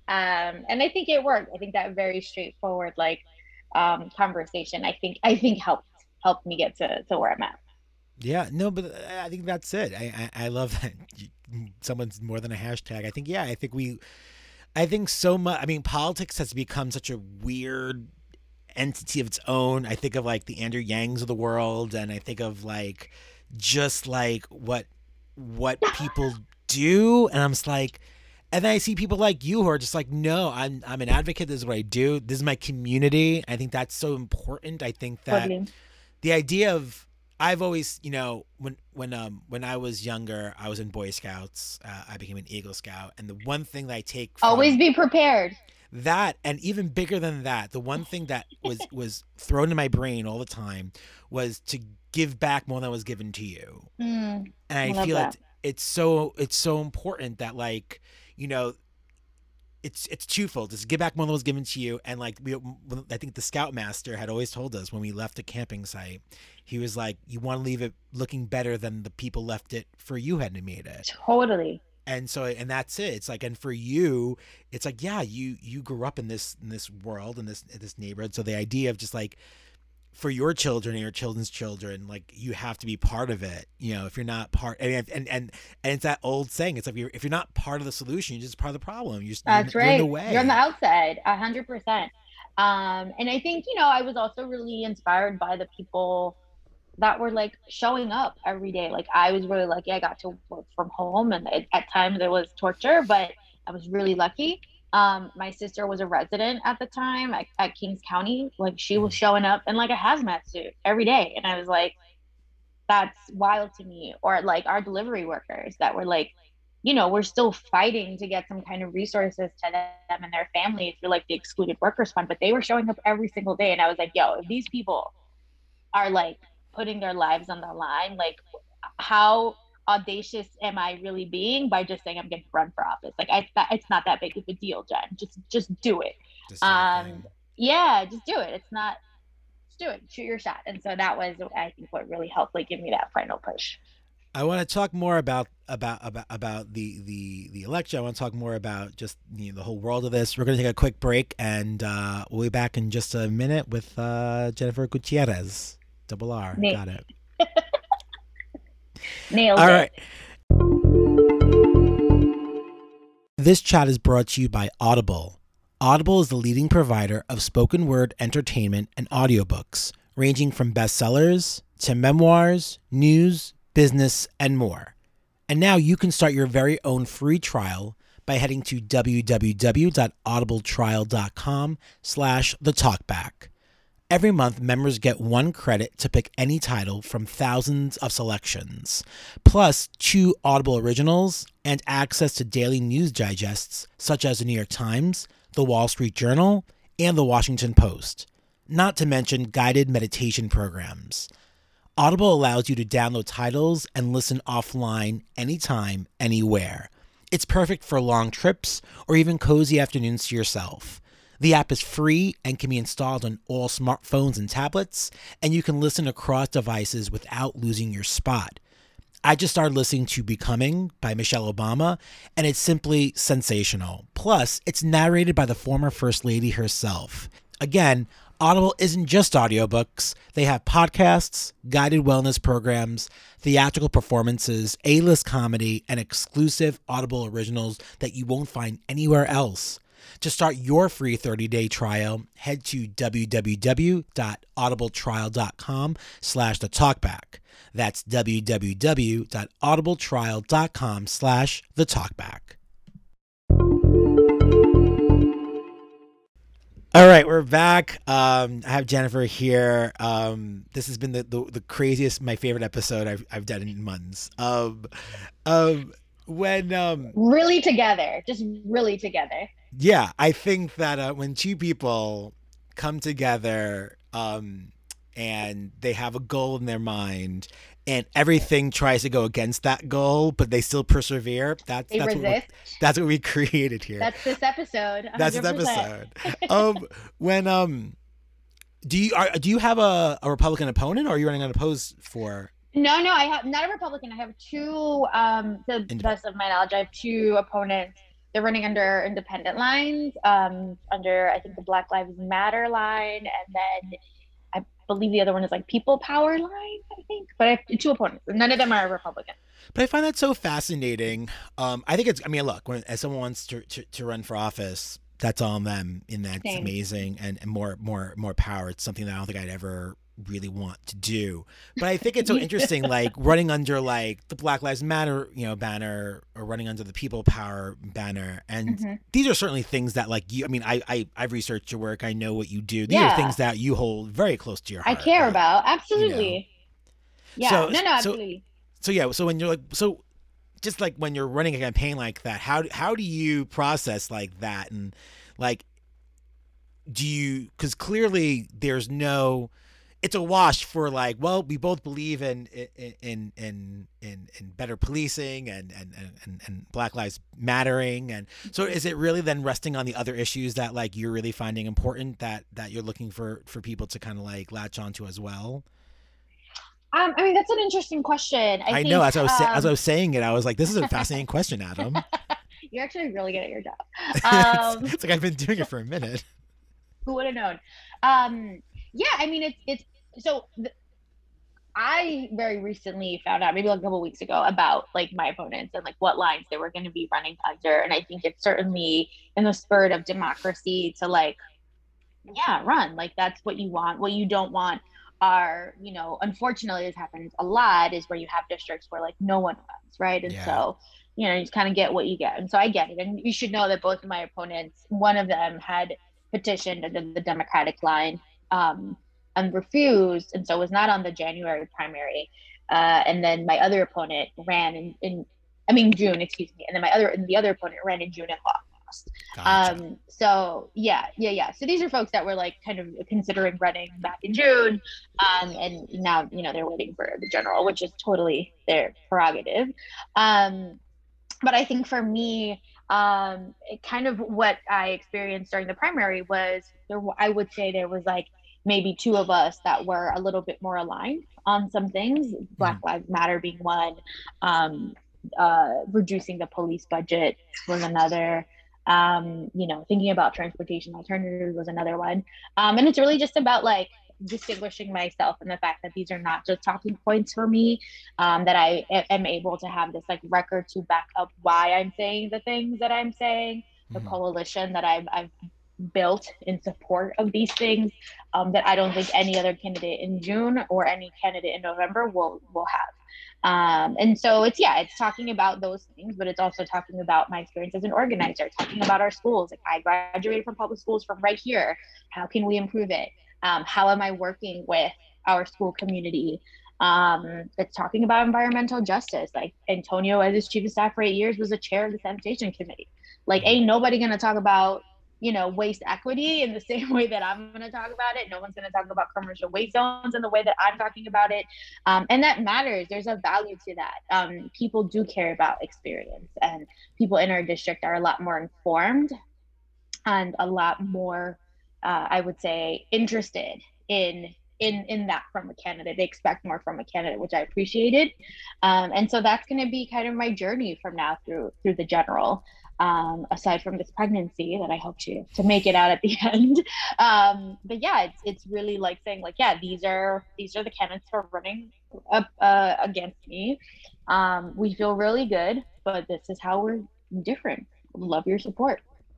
Speaker 3: Um, and I think it worked. I think that very straightforward, like, um, conversation, I think, I think helped, helped me get to, to where I'm at.
Speaker 1: Yeah, no, but I think that's it. I, I, I love that someone's more than a hashtag. I think, yeah, I think we, I think so much, I mean, politics has become such a weird entity of its own. I think of like the Andrew Yangs of the world, and I think of like, just like what, what people do. And I'm just like, and then I see people like you who are just like, no, I'm, I'm an advocate. This is what I do. This is my community. I think that's so important. I think that
Speaker 3: Totally.
Speaker 1: the idea of, I've always, you know, when when um when I was younger, I was in Boy Scouts. Uh, I became an Eagle Scout, and the one thing that I take from
Speaker 3: Always be prepared.
Speaker 1: that, and even bigger than that, the one thing that was was thrown in my brain all the time was to give back more than was given to you.
Speaker 3: Mm,
Speaker 1: And I,
Speaker 3: I love
Speaker 1: feel
Speaker 3: that.
Speaker 1: like it's so it's so important that, like, you know, it's it's twofold. It's give back more than was given to you, and like we, I think the Scoutmaster had always told us when we left a camping site, he was like, you want to leave it looking better than the people left it for you hadn't made it.
Speaker 3: Totally.
Speaker 1: And so, and that's it. It's like, and for you, it's like, yeah, you you grew up in this in this world, in this in this neighborhood. So the idea of just like, for your children and your children's children, like, you have to be part of it. You know, if you're not part, and and and, and it's that old saying. It's like, you're, if you're not part of the solution, you're just part of the problem. You're just
Speaker 3: That's
Speaker 1: you're,
Speaker 3: right.
Speaker 1: You're in the way.
Speaker 3: You're on the outside, a hundred percent. Um, and I think, you know, I was also really inspired by the people that were like showing up every day. Like, I was really lucky. I got to work from home, and it, at times it was torture, but I was really lucky. Um, my sister was a resident at the time at, at Kings County. Like, she was showing up in like a hazmat suit every day. And I was like, that's wild to me. Or like our delivery workers that were like, you know, we're still fighting to get some kind of resources to them and their families through like the excluded workers fund, but they were showing up every single day. And I was like, yo, if these people are like putting their lives on the line, like, how audacious am I really being by just saying I'm going to run for office? Like, I, that, it's not that big of a deal, Jen. Just, just do it.
Speaker 1: Just that thing.
Speaker 3: Um, yeah, just do it. It's not, just do it. Shoot your shot. And so that was, I think, what really helped like give me that final push.
Speaker 1: I want to talk more about about about about the the the election. I want to talk more about just, you know, the whole world of this. We're going to take a quick break, and uh, we'll be back in just a minute with uh, Jennifer Gutierrez. Double R.
Speaker 3: Nate.
Speaker 1: Got it.
Speaker 3: Nailed
Speaker 1: All
Speaker 3: it.
Speaker 1: right. This chat is brought to you by Audible. Audible is the leading provider of spoken word entertainment and audiobooks, ranging from bestsellers to memoirs, news, business, and more. And now you can start your very own free trial by heading to www.audibletrial.com slash the talkback. Every month, members get one credit to pick any title from thousands of selections, plus two Audible originals and access to daily news digests such as the New York Times, the Wall Street Journal, and the Washington Post, not to mention guided meditation programs. Audible allows you to download titles and listen offline anytime, anywhere. It's perfect for long trips or even cozy afternoons to yourself. The app is free and can be installed on all smartphones and tablets, and you can listen across devices without losing your spot. I just started listening to Becoming by Michelle Obama, and it's simply sensational. Plus, it's narrated by the former First Lady herself. Again, Audible isn't just audiobooks. They have podcasts, guided wellness programs, theatrical performances, A-list comedy, and exclusive Audible originals that you won't find anywhere else. To start your free thirty-day trial, head to www.audibletrial.com slash the talkback. That's www.audibletrial.com slash the talkback. All right, we're back. Um, I have Jennifer here. Um, this has been the, the, the craziest, my favorite episode I've I've done in months. Um, um, when um,
Speaker 3: really together, just really together.
Speaker 1: Yeah, I think that uh, when two people come together um, and they have a goal in their mind, and everything tries to go against that goal, but they still persevere. That's
Speaker 3: they
Speaker 1: that's
Speaker 3: resist.
Speaker 1: what that's what we created here.
Speaker 3: That's this episode. one hundred percent.
Speaker 1: That's this episode. um, when um, do you are do you have a, a Republican opponent, or are you running unopposed for?
Speaker 3: No, no, I have not a Republican. I have two. Um, to the best of my knowledge, I have two opponents. They're running under independent lines, um, under I think the Black Lives Matter line, and then I believe the other one is like People Power line, I think. But I have two opponents. None of them are Republican.
Speaker 1: But I find that so fascinating. Um, I think it's, I mean, look, when as someone wants to, to, to run for office, that's on them, and that's
Speaker 3: Same.
Speaker 1: amazing, and, and more more more power. It's something that I don't think I'd ever really want to do. But I think it's so interesting, like running under like the Black Lives Matter, you know, banner, or running under the People Power banner. And
Speaker 3: mm-hmm.
Speaker 1: these are certainly things that like you, I mean, I, I, I've researched your work. I know what you do. These
Speaker 3: yeah.
Speaker 1: are things that you hold very close to your heart.
Speaker 3: I care
Speaker 1: right?
Speaker 3: about. Absolutely. You know? Yeah.
Speaker 1: So,
Speaker 3: no, no, absolutely.
Speaker 1: So, so yeah. So when you're like, so just like when you're running a campaign like that, how, how do you process like that? And like, do you, cause clearly there's no, it's a wash for like, well, we both believe in in in in in, in better policing and, and and and Black Lives Mattering, and so is it really then resting on the other issues that like you're really finding important that that you're looking for for people to kind of like latch onto as well?
Speaker 3: Um, I mean, that's an interesting question. I,
Speaker 1: I
Speaker 3: think,
Speaker 1: know as I was
Speaker 3: um,
Speaker 1: sa- as I was saying it, I was like, this is a fascinating question, Adam.
Speaker 3: You're actually really good at your job. Um,
Speaker 1: it's, it's like I've been doing it for a minute.
Speaker 3: Who would have known? Um, yeah, I mean, it's it's. So th- I very recently found out, maybe like a couple of weeks ago, about like my opponents and like what lines they were going to be running under. And I think it's certainly in the spirit of democracy to like, yeah, run. Like that's what you want. What you don't want are, you know, unfortunately this happens a lot, is where you have districts where like no one runs, right? And
Speaker 1: Yeah.
Speaker 3: so, you know, you just kind of get what you get. And so I get it. And you should know that both of my opponents, one of them had petitioned under the Democratic line, um, and refused, and so was not on the January primary. Uh, and then my other opponent ran in, in, I mean June, excuse me. And then my other, and the other opponent ran in June and lost.
Speaker 1: Gotcha.
Speaker 3: Um, so yeah, yeah, yeah. So these are folks that were like kind of considering running back in June, um, and now you know they're waiting for the general, which is totally their prerogative. Um, but I think for me, um, it kind of what I experienced during the primary was there. I would say there was like maybe two of us that were a little bit more aligned on some things, Black
Speaker 1: Mm-hmm.
Speaker 3: Lives Matter being one, um, uh, reducing the police budget was another, um, you know, thinking about transportation alternatives was another one. Um, and it's really just about like distinguishing myself and the fact that these are not just talking points for me, um, that I am able to have this like record to back up why I'm saying the things that I'm saying, the
Speaker 1: Mhm.
Speaker 3: coalition that I've, I've built in support of these things, um, that I don't think any other candidate in June or any candidate in November will will have. Um, and so it's, yeah, it's talking about those things, but it's also talking about my experience as an organizer, talking about our schools. Like I graduated from public schools from right here. How can we improve it? Um, how am I working with our school community? Um, it's talking about environmental justice. Like Antonio, as his chief of staff for eight years, was a chair of the sanitation committee. Like ain't nobody gonna talk about, you know, waste equity in the same way that I'm going to talk about it. No one's going to talk about commercial waste zones in the way that I'm talking about it. Um, and that matters. There's a value to that. Um, people do care about experience, and people in our district are a lot more informed and a lot more, uh, I would say, interested in in in that from a candidate. They expect more from a candidate, which I appreciated. Um, and so that's going to be kind of my journey from now through through the general.
Speaker 2: um, aside from this pregnancy that I hope to to make it out at the end. Um, but yeah, it's it's really like saying like, yeah, these are these are the candidates who are running up uh, against me. Um, we feel really good, but this is how we're different. Love your support.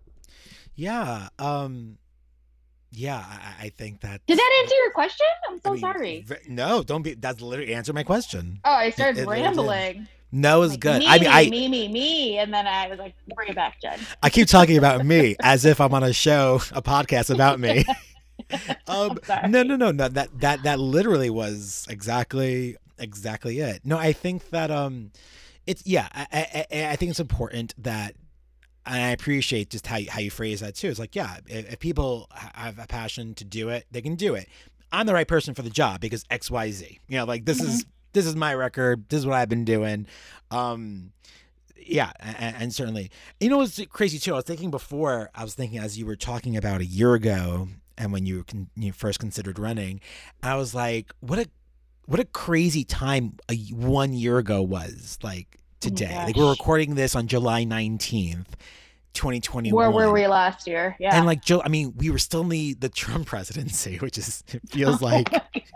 Speaker 1: Yeah. Um, yeah, I, I think that.
Speaker 2: Did that answer your question? I'm so
Speaker 1: I mean,
Speaker 2: sorry.
Speaker 1: v- No, don't be. That's literally answer my question.
Speaker 2: Oh, I started
Speaker 1: It- it literally did.
Speaker 2: rambling.
Speaker 1: No is
Speaker 2: Like,
Speaker 1: good.
Speaker 2: me,
Speaker 1: I mean, I
Speaker 2: me, me, me, and then I was like, bring it back, Jen.
Speaker 1: I keep talking about me as if I'm on a show, a podcast about me. um,
Speaker 2: sorry.
Speaker 1: no, no, no, no. That that that literally was exactly exactly it. No, I think that um, it's yeah. I I, I think it's important that, and I appreciate just how you, how you phrase that too. It's like, yeah, if, if people have a passion to do it, they can do it. I'm the right person for the job because X, Y, Z. You know, like this
Speaker 2: Mhm.
Speaker 1: is this is my record. This is what I've been doing. Um, yeah, and, and certainly, you know, it's crazy too. I was thinking before. I was thinking as you were talking about a year ago, and when you con- you first considered running, I was like, what a what a crazy time a, one year ago was like today. Like we're
Speaker 2: gosh.
Speaker 1: recording this on July nineteenth, twenty twenty-one.
Speaker 2: Where were we last year? Yeah.
Speaker 1: And like Joe, I mean, we were still in the, the Trump presidency, which is it feels like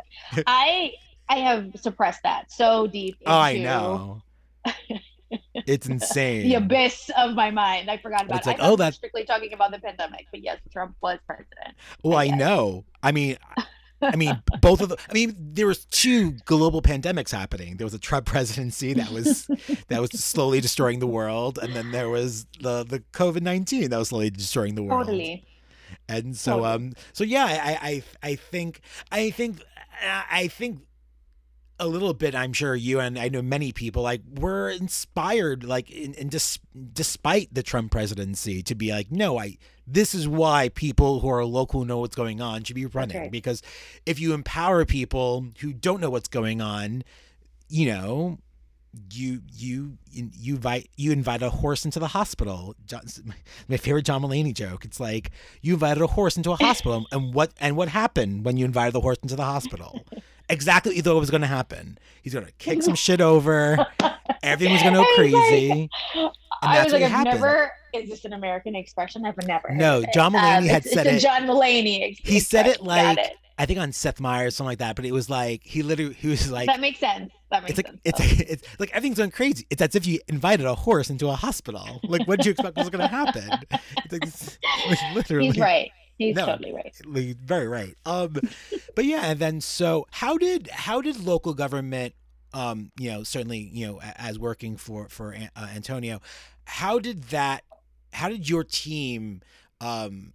Speaker 2: I I have suppressed that so deep into
Speaker 1: oh, I know. It's insane.
Speaker 2: the abyss of my mind. I forgot about
Speaker 1: It's
Speaker 2: it.
Speaker 1: like,
Speaker 2: I thought
Speaker 1: oh,
Speaker 2: we were
Speaker 1: that's-
Speaker 2: strictly talking about the pandemic, but yes, Trump was president.
Speaker 1: Well, I
Speaker 2: guess.
Speaker 1: know. I mean, I mean, both of the. I mean, there was two global pandemics happening. There was a Trump presidency that was that was slowly destroying the world, and then there was the the COVID nineteen that was slowly destroying the world.
Speaker 2: Totally.
Speaker 1: And so,
Speaker 2: Totally.
Speaker 1: um, so yeah, I, I, I think, I think, I think. A little bit, I'm sure you and I know many people like were inspired, like in, in dis, despite the Trump presidency, to be like, no, I. This is why people who are local know what's going on should be running
Speaker 2: right.
Speaker 1: because if you empower people who don't know what's going on, you know, you you you invite you invite a horse into the hospital. John, my favorite John Mulaney joke. It's like you invited a horse into a hospital, and what and what happened when you invited the horse into the hospital? Exactly what you thought was going to happen. He's going to kick some shit over. Everything was going to go crazy. And
Speaker 2: I
Speaker 1: that's
Speaker 2: was
Speaker 1: what
Speaker 2: like, I've
Speaker 1: happened.
Speaker 2: never. Is this an American expression? I've never. Heard
Speaker 1: No,
Speaker 2: of it.
Speaker 1: John Mulaney
Speaker 2: Um,
Speaker 1: had
Speaker 2: it's,
Speaker 1: said
Speaker 2: it's
Speaker 1: it.
Speaker 2: a John Mulaney. Ex-
Speaker 1: He said it
Speaker 2: expression. Got
Speaker 1: like
Speaker 2: it.
Speaker 1: I think on Seth Meyers, something like that. But it was like he literally he was like
Speaker 2: That makes sense. That makes
Speaker 1: it's like
Speaker 2: sense.
Speaker 1: it's
Speaker 2: though.
Speaker 1: it's like everything's going crazy. It's as if you invited a horse into a hospital. Like what did you expect was going to happen? It's like, it's, like literally.
Speaker 2: He's right. He's
Speaker 1: No.
Speaker 2: totally right.
Speaker 1: Like, very right. Um, but yeah, and then so how did how did local government, um, you know, certainly you know a- as working for for uh, Antonio, how did that, how did your team, um,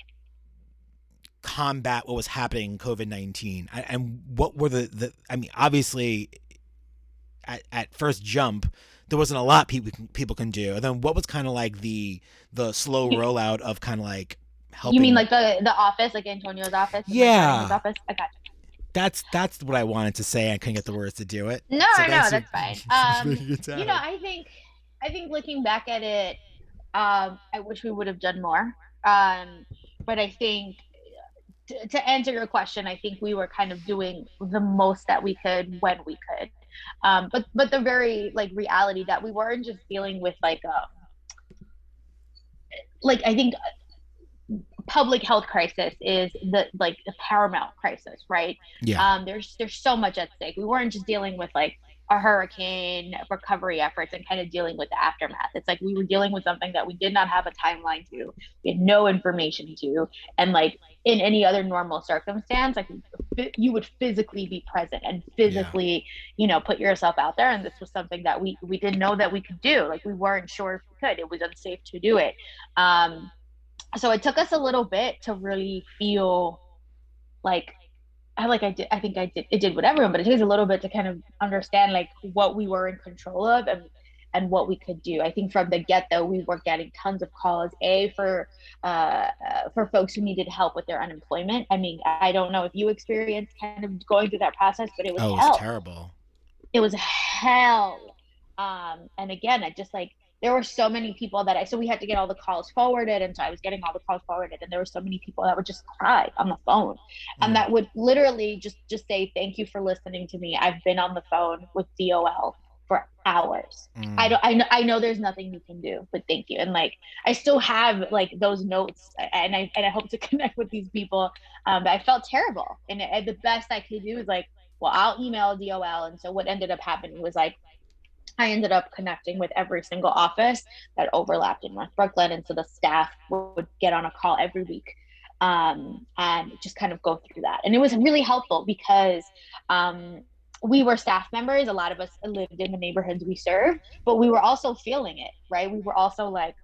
Speaker 1: combat what was happening in COVID nineteen, and what were the the I mean, obviously, at at first jump. There wasn't a lot people can, people can do. And then what was kind of like the the slow rollout of kind of like helping?
Speaker 2: You mean like the the office, like Antonio's office? and, like,
Speaker 1: Yeah.
Speaker 2: His office. I got you.
Speaker 1: That's that's what I wanted to say. I couldn't get the words to do it.
Speaker 2: No,
Speaker 1: So
Speaker 2: no,
Speaker 1: that's-
Speaker 2: that's fine. Um, you know, I think, I think looking back at it, um, I wish we would have done more. Um, but I think to, to answer your question, I think we were kind of doing the most that we could when we could. Um, but but the very like reality that we weren't just dealing with like um, like I think public health crisis is the like the paramount crisis, right?
Speaker 1: yeah,
Speaker 2: Um, there's there's so much at stake. We weren't just dealing with like a hurricane recovery efforts and kind of dealing with the aftermath. It's like we were dealing with something that we did not have a timeline to, we had no information to, and like in any other normal circumstance, like you would physically be present and physically, you know, put yourself out there. And this was something that we we didn't know that we could do. Like we weren't sure if we could. It was unsafe to do it. Um, so it took us a little bit to really feel like I like I did I think I did it did with everyone, but it takes a little bit to kind of understand like what we were in control of and and what we could do. I think from the get though we were getting tons of calls, a for uh, uh for folks who needed help with their unemployment. I mean, I don't know if you experienced kind of going through that process, but it was
Speaker 1: oh,
Speaker 2: hell.
Speaker 1: it's terrible.
Speaker 2: It was hell. Um, and again, I just like there were so many people that I so we had to get all the calls forwarded, and so I was getting all the calls forwarded, and there were so many people that would just cry on the phone, and
Speaker 1: Mm.
Speaker 2: that would literally just just say, "Thank you for listening to me. I've been on the phone with D O L for hours." course. Mm. I don't, I know, I know there's nothing you can do, but thank you. And like, I still have like those notes, and I, and I hope to connect with these people. Um, but I felt terrible. And, and the best I could do is like, well, I'll email D O L. And so what ended up happening was like, I ended up connecting with every single office that overlapped in North Brooklyn. And so the staff would get on a call every week um, and just kind of go through that. And it was really helpful because um, we were staff members. A lot of us lived in the neighborhoods we served, but we were also feeling it, right? We were also like,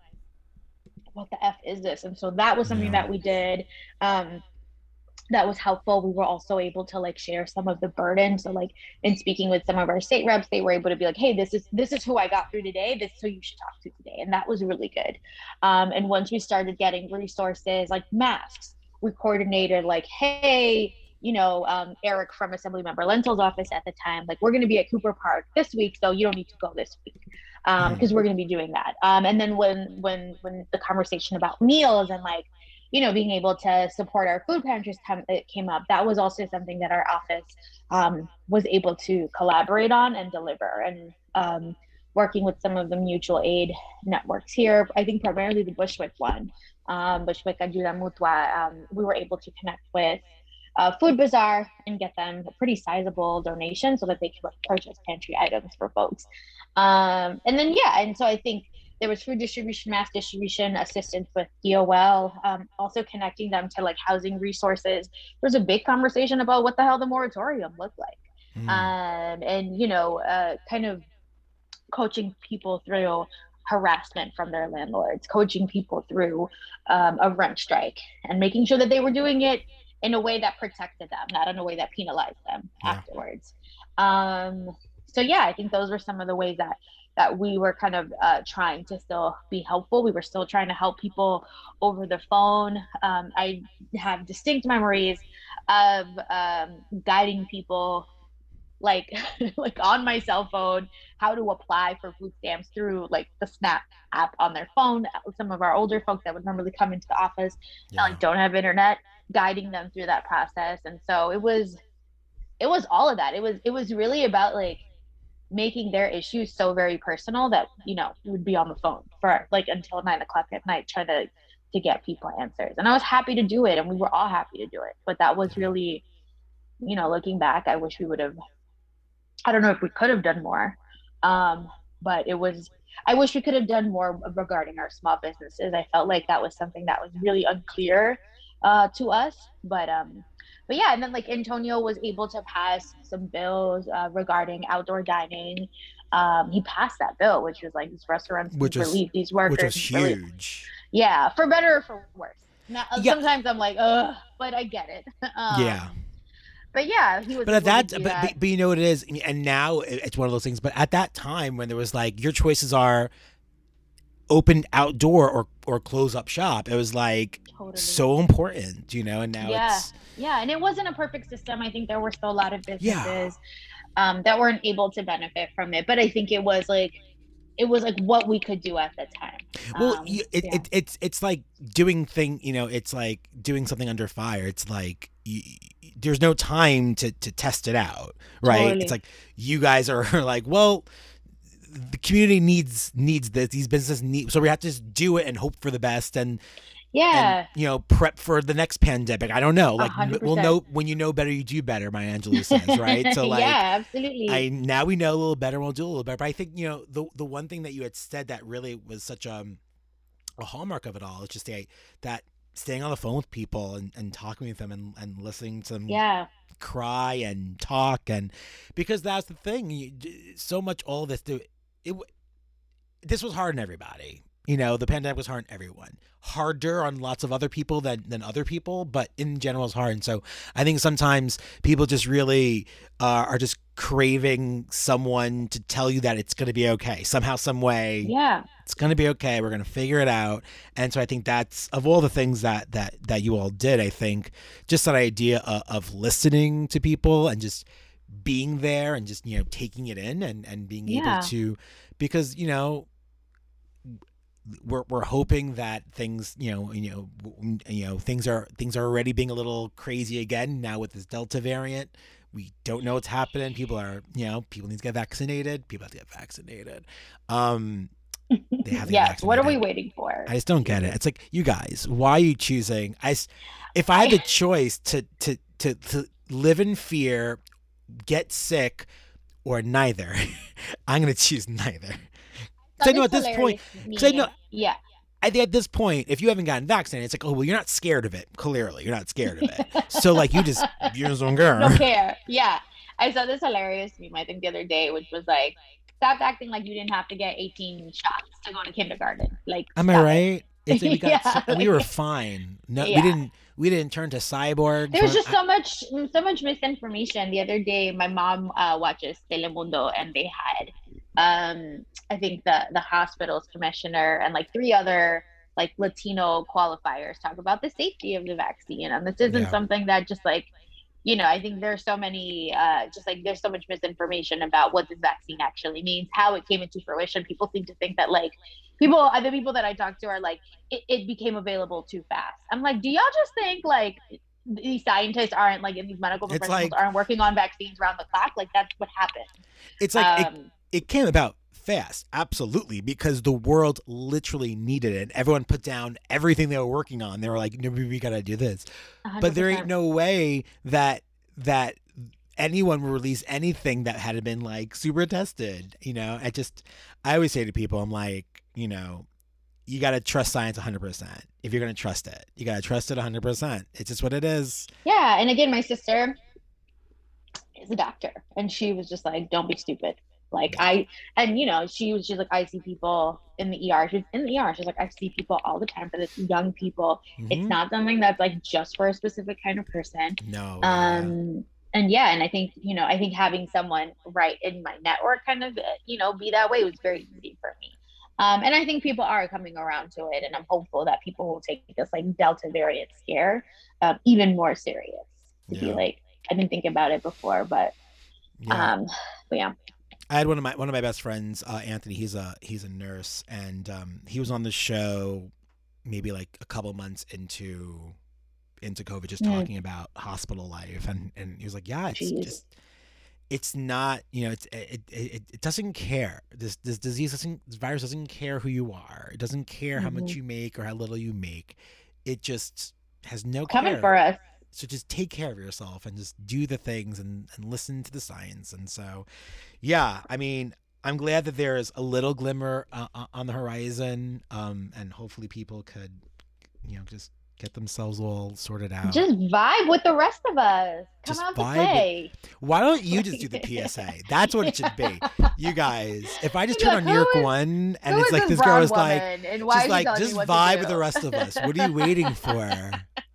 Speaker 2: what the F is this? And so that was something yeah. that we did. Um, that was helpful. We were also able to like share some of the burden. So like in speaking with some of our state reps, they were able to be like, hey, this is, this is who I got through today. This is who you should talk to today. And that was really good. Um, and once we started getting resources like masks, we coordinated like, hey, you know, um, Eric from Assemblymember Lentil's office at the time, like we're going to be at Cooper Park this week. So you don't need to go this week. Um, cause we're going to be doing that. Um, and then when, when, when the conversation about meals and like, you know, being able to support our food pantries time it came up, that was also something that our office um, was able to collaborate on and deliver. And um, working with some of the mutual aid networks here, I think primarily the Bushwick one, um, Bushwick Ayuda Mutua, um, we were able to connect with uh, Food Bazaar and get them a pretty sizable donation so that they could purchase pantry items for folks. Um, and then, yeah, and so I think there was food distribution, mass distribution, assistance with D O L, um, also connecting them to like housing resources. There's a big conversation about what the hell the moratorium looked like. Mm. Um, and, you know, uh, kind of coaching people through harassment from their landlords, coaching people through um, a rent strike and making sure that they were doing it in a way that protected them, not in a way that penalized them yeah. afterwards. Um, so yeah, I think those were some of the ways that that we were kind of uh, trying to still be helpful. We were still trying to help people over the phone. Um, I have distinct memories of um, guiding people like like on my cell phone, how to apply for food stamps through like the SNAP app on their phone. Some of our older folks that would normally come into the office yeah. that like don't have internet, guiding them through that process. And so it was, it was all of that. It was, it was really about like making their issues so very personal that, you know, we would be on the phone for like until nine o'clock at night trying to, to get people answers. And I was happy to do it. And we were all happy to do it. But that was really, you know, looking back, I wish we would have, I don't know if we could have done more. Um, but it was, I wish we could have done more regarding our small businesses. I felt like that was something that was really unclear uh, to us. But um, But yeah, and then like Antonio was able to pass some bills uh, regarding outdoor dining. Um, he passed that bill, which was like these restaurants
Speaker 1: which is,
Speaker 2: relieve these workers.
Speaker 1: Which was huge. Relief.
Speaker 2: Yeah, for better or for worse. Now, yeah. Sometimes I'm like, ugh, but I get it. Um,
Speaker 1: yeah.
Speaker 2: But yeah, he was.
Speaker 1: But at that,
Speaker 2: but,
Speaker 1: that. But, but you know what it is, and now it's one of those things. But at that time, when there was like your choices are open outdoor or or close up shop, it was like totally. So important, you know. And now
Speaker 2: yeah.
Speaker 1: it's
Speaker 2: yeah, and it wasn't a perfect system. I think there were still a lot of businesses yeah. um, that weren't able to benefit from it. But I think it was like. It was like what we could do at the time.
Speaker 1: Well,
Speaker 2: um,
Speaker 1: you, it,
Speaker 2: yeah.
Speaker 1: it, it's it's like doing thing, you know, it's like doing something under fire. It's like you, there's no time to, to test it out, right?
Speaker 2: Totally.
Speaker 1: It's like you guys are like, well, the community needs needs this. These businesses need, so we have to just do it and hope for the best and
Speaker 2: yeah,
Speaker 1: and, you know, prep for the next pandemic. I don't know. Like,
Speaker 2: one hundred percent.
Speaker 1: we'll know when you know better, you do better. Maya Angelou says, right? So, like,
Speaker 2: yeah, absolutely.
Speaker 1: I now we know a little better. We'll do a little better. But I think, you know, the the one thing that you had said that really was such a a hallmark of it all is just the, that staying on the phone with people and, and talking with them and, and listening to them
Speaker 2: yeah.
Speaker 1: cry and talk, and because that's the thing. You, so much all this it, it this was hard on everybody. You know, the pandemic was hard on everyone. Harder on lots of other people than, than other people, but in general it's hard. And so I think sometimes people just really uh, are just craving someone to tell you that it's going to be okay. Somehow, some way,
Speaker 2: yeah,
Speaker 1: it's going to be okay. We're going to figure it out. And so I think that's, of all the things that, that, that you all did, I think just that idea of, of listening to people and just being there and just, you know, taking it in and, and being
Speaker 2: yeah.
Speaker 1: able to, because, you know, we're we're hoping that things, you know, you know, you know, things are things are already being a little crazy again now with this Delta variant. We don't know what's happening. People are, you know, people need to get vaccinated. People have to get vaccinated. Um, they have to
Speaker 3: Yeah.
Speaker 1: get vaccinated.
Speaker 3: What are we waiting for?
Speaker 1: I just don't get it. It's like, you guys, why are you choosing? I, s- if I had the choice to, to, to, to live in fear, get sick, or neither, I'm going to choose neither. Because I know at this point, because I know,
Speaker 3: Yeah.
Speaker 1: I think at this point, if you haven't gotten vaccinated, it's like, oh, well, you're not scared of it. Clearly, you're not scared of it. So, like, you just, you just don't care.
Speaker 3: Don't care. Yeah. I saw this hilarious meme, I think, the other day, which was like, stop acting like you didn't have to get eighteen shots to go to kindergarten. Like,
Speaker 1: am I
Speaker 3: stop it.
Speaker 1: right? It's like we got,
Speaker 3: Yeah,
Speaker 1: so- we
Speaker 3: like-
Speaker 1: were fine. No, we
Speaker 3: Yeah.
Speaker 1: didn't, we didn't turn to cyborgs.
Speaker 3: There was
Speaker 1: Or-
Speaker 3: just so much, so much misinformation. The other day, my mom uh, watches Telemundo, and they had, um, I think the the hospital's commissioner and like three other like Latino qualifiers talk about the safety of the vaccine, and this isn't
Speaker 1: Yeah.
Speaker 3: something that just like, you know, I think there's so many, uh, just like there's so much misinformation about what this vaccine actually means, how it came into fruition. People seem to think that like people, the people that I talk to are like, it, it became available too fast. I'm like, do y'all just think like these scientists aren't like, and these medical
Speaker 1: It's
Speaker 3: professionals
Speaker 1: like-
Speaker 3: aren't working on vaccines around the clock? Like that's what happened.
Speaker 1: it's like, it,
Speaker 3: Um,
Speaker 1: it came about fast, absolutely, because the world literally needed it. Everyone put down everything they were working on. They were like, no, we gotta do this. But there ain't
Speaker 3: one hundred percent.
Speaker 1: no way that that anyone would release anything that had been like super tested. You know, I just I always say to people, I'm like, you know, you gotta trust science one hundred percent. If you're gonna trust it, you gotta trust it one hundred percent. It's just what it is.
Speaker 3: Yeah, and again, my sister is a doctor, and she was just like, "Don't be stupid." Like I, and you know, she was just like, "I see people in the E R." She's in the E R. She's like, "I see people all the time for this young people. It's
Speaker 1: Mhm.
Speaker 3: not something that's like just for a specific kind of person."
Speaker 1: No. yeah.
Speaker 3: Um, and yeah, and I think you know, I think having someone right in my network kind of you know be that way was very easy for me. Um, and I think people are coming around to it, and I'm hopeful that people will take this like Delta variant scare um, even more serious. To be
Speaker 1: Yeah.
Speaker 3: like, I didn't think about it before, but
Speaker 1: Yeah.
Speaker 3: um, but yeah,
Speaker 1: I had one of my one of my best friends, uh, Anthony. He's a he's a nurse, and um, he was on the show maybe like a couple months into into COVID, just
Speaker 3: Mm.
Speaker 1: talking about hospital life, and and he was like, yeah, it's
Speaker 3: Jeez.
Speaker 1: just it's not, you know, it's it, it it doesn't care. This this disease doesn't, this virus doesn't care who you are. It doesn't care how much
Speaker 3: Mhm.
Speaker 1: you make or how little you make. It just has no
Speaker 3: coming
Speaker 1: care.
Speaker 3: for us.
Speaker 1: So just take care of yourself and just do the things and, and listen to the science. And so, yeah, I mean, I'm glad that there's a little glimmer uh, uh, on the horizon, um, and hopefully people could, you know, just get themselves all sorted out.
Speaker 3: Just vibe with the rest of us. Come
Speaker 1: Just
Speaker 3: out
Speaker 1: vibe
Speaker 3: to
Speaker 1: with-
Speaker 3: play.
Speaker 1: Why don't you just do the P S A? That's what it should be. You guys, if I just
Speaker 3: You're
Speaker 1: turn
Speaker 3: like,
Speaker 1: on New York
Speaker 3: who is-
Speaker 1: One and
Speaker 3: Who
Speaker 1: it's
Speaker 3: is
Speaker 1: like this girl
Speaker 3: brown
Speaker 1: is like,
Speaker 3: woman, and why
Speaker 1: just
Speaker 3: is she
Speaker 1: like,
Speaker 3: telling me
Speaker 1: just
Speaker 3: what to
Speaker 1: vibe
Speaker 3: do?
Speaker 1: with the rest of us. What are you waiting for?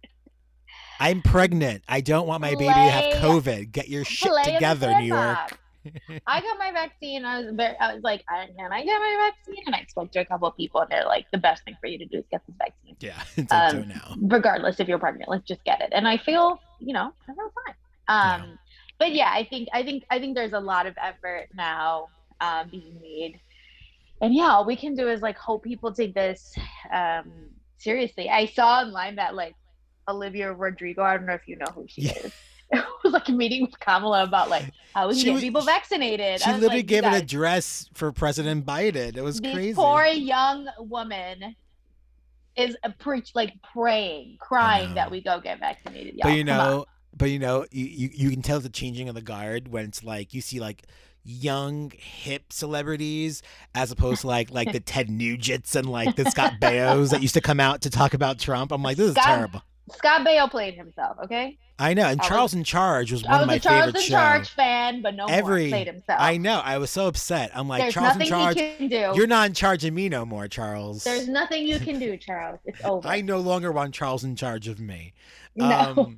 Speaker 1: I'm pregnant. I don't want my baby to have
Speaker 3: Play-
Speaker 1: COVID. Get your shit
Speaker 3: Play in the
Speaker 1: together, New York.
Speaker 3: sandbox. I got my vaccine. I was very, I was like, I, can I get my vaccine? And I spoke to a couple of people, and they're like, the best thing for you to do is get this vaccine,
Speaker 1: Yeah, it's like,
Speaker 3: Um,
Speaker 1: do it now.
Speaker 3: regardless if you're pregnant. Let's just get it. And I feel, you know, I feel fine. Um,
Speaker 1: Yeah.
Speaker 3: but yeah, I think, I think, I think there's a lot of effort now um, being made, and yeah, all we can do is like hope people take this um, seriously. I saw online that like Olivia Rodrigo, I don't know if you know who she
Speaker 1: Yeah.
Speaker 3: is. It was like a meeting with Kamala about like how we can
Speaker 1: She
Speaker 3: get
Speaker 1: was-
Speaker 3: people vaccinated.
Speaker 1: She
Speaker 3: I was
Speaker 1: literally
Speaker 3: like,
Speaker 1: gave
Speaker 3: you
Speaker 1: an
Speaker 3: guys,
Speaker 1: address for President Biden. It was
Speaker 3: this
Speaker 1: crazy.
Speaker 3: poor young woman is a preach like praying, crying
Speaker 1: know.
Speaker 3: that we go get vaccinated.
Speaker 1: but
Speaker 3: Y'all,
Speaker 1: you
Speaker 3: come on.
Speaker 1: know, but you know, you, you you can tell the changing of the guard when it's like you see like young hip celebrities as opposed to like like the Ted Nugents and like the Scott Bayos that used to come out to talk about Trump. I'm like, this is
Speaker 3: Scott-
Speaker 1: terrible.
Speaker 3: Scott Baio played himself. Okay,
Speaker 1: I know. And
Speaker 3: I was-
Speaker 1: Charles in Charge was
Speaker 3: I
Speaker 1: one of
Speaker 3: was
Speaker 1: my
Speaker 3: a Charles
Speaker 1: favorite
Speaker 3: in
Speaker 1: shows.
Speaker 3: Charge fan, but no
Speaker 1: Every-
Speaker 3: more played himself.
Speaker 1: I know. I was so upset. I'm like,
Speaker 3: There's
Speaker 1: Charles in
Speaker 3: nothing
Speaker 1: Charge.
Speaker 3: he can do.
Speaker 1: You're not in charge of me no more, Charles.
Speaker 3: There's nothing you can do, Charles. It's over.
Speaker 1: I no longer want Charles in charge of me.
Speaker 3: No.
Speaker 1: Um,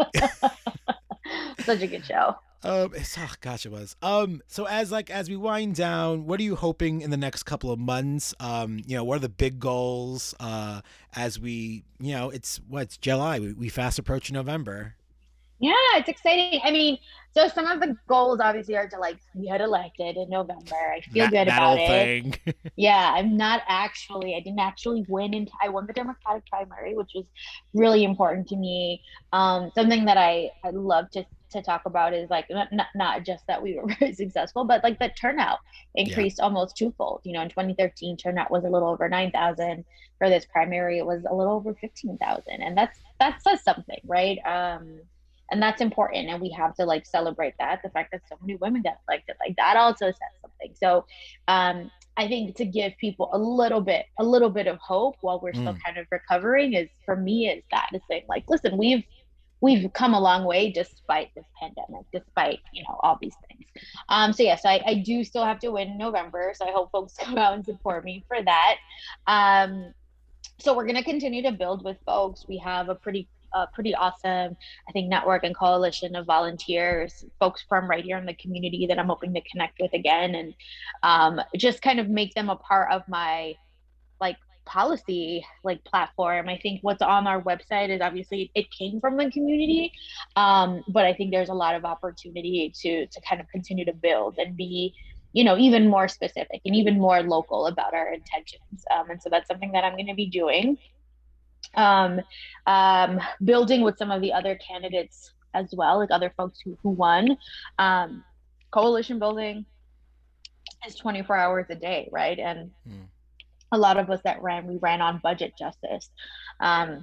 Speaker 3: Such a good show.
Speaker 1: Um, it's, oh gosh, it was. Um, so as like as we wind down, what are you hoping in the next couple of months? Um, you know, what are the big goals? Uh, as we, you know, it's what's July. We, we fast approach November.
Speaker 3: Yeah, it's exciting. I mean, so some of the goals obviously are to like get elected in November. I feel
Speaker 1: that,
Speaker 3: good
Speaker 1: that
Speaker 3: about
Speaker 1: whole
Speaker 3: it.
Speaker 1: thing.
Speaker 3: Yeah, I'm not actually, I didn't actually win in, I won the Democratic primary, which was really important to me. Um, something that I, I'd love to,
Speaker 2: to talk about is like not, not not just that we were very successful, but like the turnout increased yeah. almost twofold. You know, in twenty thirteen, turnout was a little over nine thousand. For this primary, it was a little over fifteen thousand, and that's that says something, right? Um, and that's important, and we have to like celebrate that. The fact that so many women got elected, like that, also says something. So, um, I think to give people a little bit, a little bit of hope while we're mm. still kind of recovering is, for me, is that is saying like, listen, we've we've come a long way despite this pandemic, despite, you know, all these things. Um, so yes, I, I do still have to win in November. So I hope folks come out and support me for that. Um, so we're going to continue to build with folks. We have a pretty, uh, pretty awesome, I think, network and coalition of volunteers, folks from right here in the community that I'm hoping to connect with again, and um, just kind of make them a part of my, like, policy like platform. I think what's on our website is obviously it came from the community, um, but I think there's a lot of opportunity to to kind of continue to build and be, you know, even more specific and even more local about our intentions. Um, and so that's something that I'm going to be doing. Um, um, building with some of the other candidates as well, like other folks who, who won. Um, coalition building is twenty-four hours a day, right? And mm. a lot of us that ran, we ran on budget justice, um,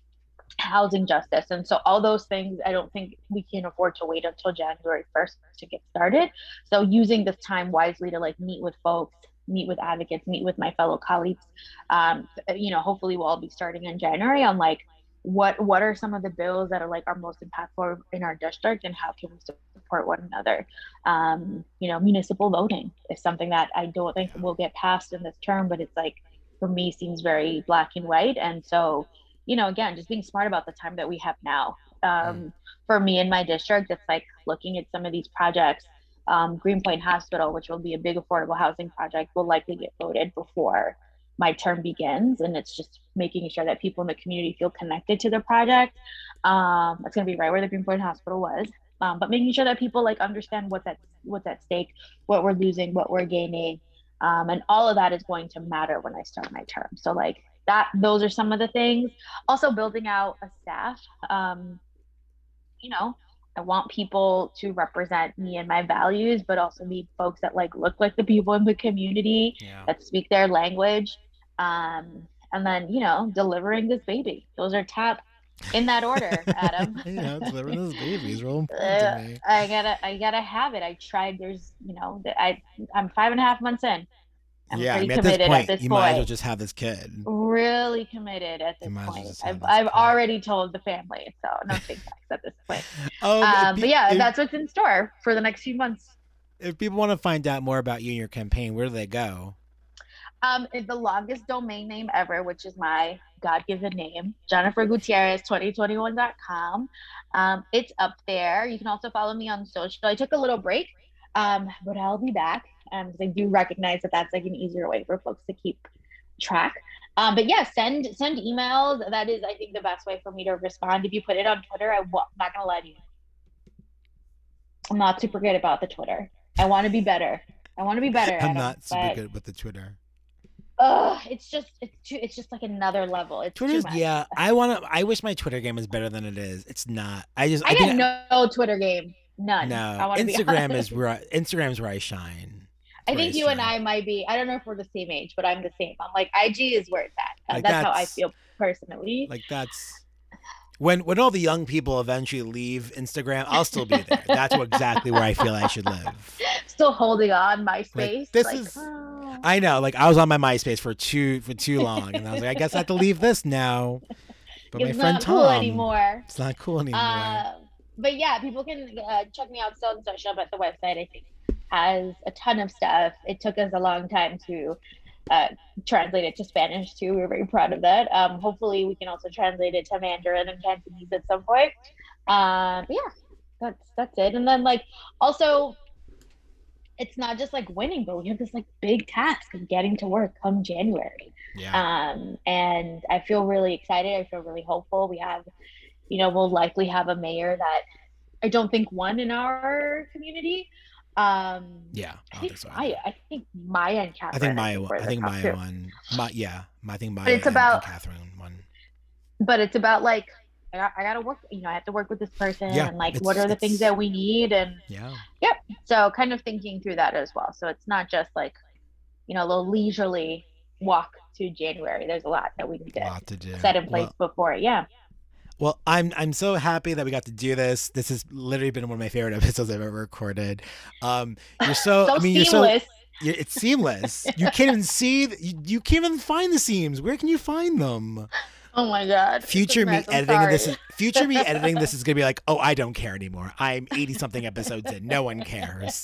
Speaker 2: housing justice. And so all those things, I don't think we can afford to wait until January first to get started. So using this time wisely to like meet with folks, meet with advocates, meet with my fellow colleagues, um, you know, hopefully we'll all be starting in January on like, what what are some of the bills that are like our most impactful in our district, and how can we support one another? Um, you know, municipal voting is something that I don't think will get passed in this term, but it's like, for me, seems very black and white. And so, you know, again, just being smart about the time that we have now. Um, for me in my district, it's like looking at some of these projects. Um, Greenpoint Hospital, which will be a big affordable housing project, will likely get voted before my term begins, and it's just making sure that people in the community feel connected to the project. Um, it's going to be right where the Greenpoint Hospital was, um, but making sure that people like understand what's at what's at stake, what we're losing, what we're gaining, um, and all of that is going to matter when I start my term. So like that, those are some of the things. Also building out a staff. Um, you know, I want people to represent me and my values, but also be folks that like look like the people in the community, yeah. that speak their language. Um, and then, you know, delivering this baby. Those are top in that order, Adam.
Speaker 1: Yeah, delivering this baby is real important
Speaker 2: uh,
Speaker 1: to me.
Speaker 2: I gotta, I gotta have it. I tried. There's, you know, I, I'm five and a half months in. I'm
Speaker 1: yeah,
Speaker 2: pretty
Speaker 1: I mean,
Speaker 2: committed
Speaker 1: at this point,
Speaker 2: at this
Speaker 1: you
Speaker 2: point.
Speaker 1: might as well just have this kid.
Speaker 2: Really committed at this point. I've,
Speaker 1: this
Speaker 2: I've
Speaker 1: kid.
Speaker 2: already told the family, so no TikToks at this point.
Speaker 1: um,
Speaker 2: um,
Speaker 1: if,
Speaker 2: but yeah,
Speaker 1: if,
Speaker 2: that's what's in store for the next few months.
Speaker 1: If people want to find out more about you and your campaign, where do they go?
Speaker 2: Um, it's the longest domain name ever, which is my God-given name, Jennifer Gutierrez twenty twenty-one dot com. Um, it's up there. You can also follow me on social. I took a little break, um, but I'll be back. Um, because I do recognize that that's like an easier way for folks to keep track. Um, but yeah, send send emails. That is, I think, the best way for me to respond. If you put it on Twitter, I'm not gonna lie to you. I'm not super good about the Twitter. I want to be better. I want to be better.
Speaker 1: I'm
Speaker 2: Adam,
Speaker 1: not super
Speaker 2: but,
Speaker 1: good with the Twitter.
Speaker 2: Ugh, it's just it's too it's just like another level. It's
Speaker 1: Twitter's
Speaker 2: too much.
Speaker 1: yeah. I want to. I wish my Twitter game was better than it is. It's not. I just.
Speaker 2: I,
Speaker 1: I
Speaker 2: got
Speaker 1: think
Speaker 2: no I, Twitter game. None.
Speaker 1: No.
Speaker 2: I
Speaker 1: Instagram is where I, Instagram's where I shine.
Speaker 2: I think you and I might be, I don't know if we're the same age, but I'm the same. I'm like, I G is where it's at.
Speaker 1: Like
Speaker 2: that's,
Speaker 1: that's
Speaker 2: how I feel personally.
Speaker 1: Like that's, when when all the young people eventually leave Instagram, I'll still be there. That's exactly where I feel I should live.
Speaker 2: Still holding on MySpace.
Speaker 1: Like, this
Speaker 2: like,
Speaker 1: is,
Speaker 2: oh.
Speaker 1: I know, like I was on my MySpace for too, for too long. And I was like, I guess I have to leave this now. But
Speaker 2: it's
Speaker 1: my friend
Speaker 2: not
Speaker 1: Tom,
Speaker 2: cool anymore.
Speaker 1: It's not cool anymore.
Speaker 2: Uh, but yeah, people can uh, check me out still on social, but the website, I think, has a ton of stuff. It took us a long time to uh, translate it to Spanish too. We're very proud of that. Um, hopefully we can also translate it to Mandarin and Cantonese at some point. Um, but yeah, that's that's it. And then like also, it's not just like winning, but we have this like big task of getting to work come January.
Speaker 1: Yeah.
Speaker 2: Um, and I feel really excited. I feel really hopeful. We have, you know, we'll likely have a mayor that I don't think won in our community. Um,
Speaker 1: yeah,
Speaker 2: I think,
Speaker 1: so.
Speaker 2: Maya, I think Maya and Catherine.
Speaker 1: I think Maya.
Speaker 2: I
Speaker 1: I think Maya
Speaker 2: too.
Speaker 1: won. My, yeah, I think Maya
Speaker 2: but it's
Speaker 1: and,
Speaker 2: about,
Speaker 1: and Catherine won.
Speaker 2: But it's about like I got, I got to work, you know, I have to work with this person
Speaker 1: Yeah,
Speaker 2: and like,
Speaker 1: it's-
Speaker 2: what are the
Speaker 1: it's-
Speaker 2: things that we need? And
Speaker 1: Yeah.
Speaker 2: yep. So kind of thinking through that as well. So it's not just like, you know, a little leisurely walk to January. There's a lot that we need
Speaker 1: A
Speaker 2: to
Speaker 1: lot to do.
Speaker 2: set in place
Speaker 1: Well,
Speaker 2: before. Yeah.
Speaker 1: Well, I'm I'm so happy that we got to do this. This has literally been one of my favorite episodes I've ever recorded. Um, you're so,
Speaker 2: So
Speaker 1: I mean,
Speaker 2: seamless.
Speaker 1: you're so you're, it's seamless. You can't even see. The, you, you can't even find the seams. Where can you find them?
Speaker 2: Oh my God.
Speaker 1: Future me
Speaker 2: Mess, I'm
Speaker 1: editing this
Speaker 2: sorry.
Speaker 1: is future me editing this is gonna be like, oh, I don't care anymore. I'm eighty something episodes in. No one cares.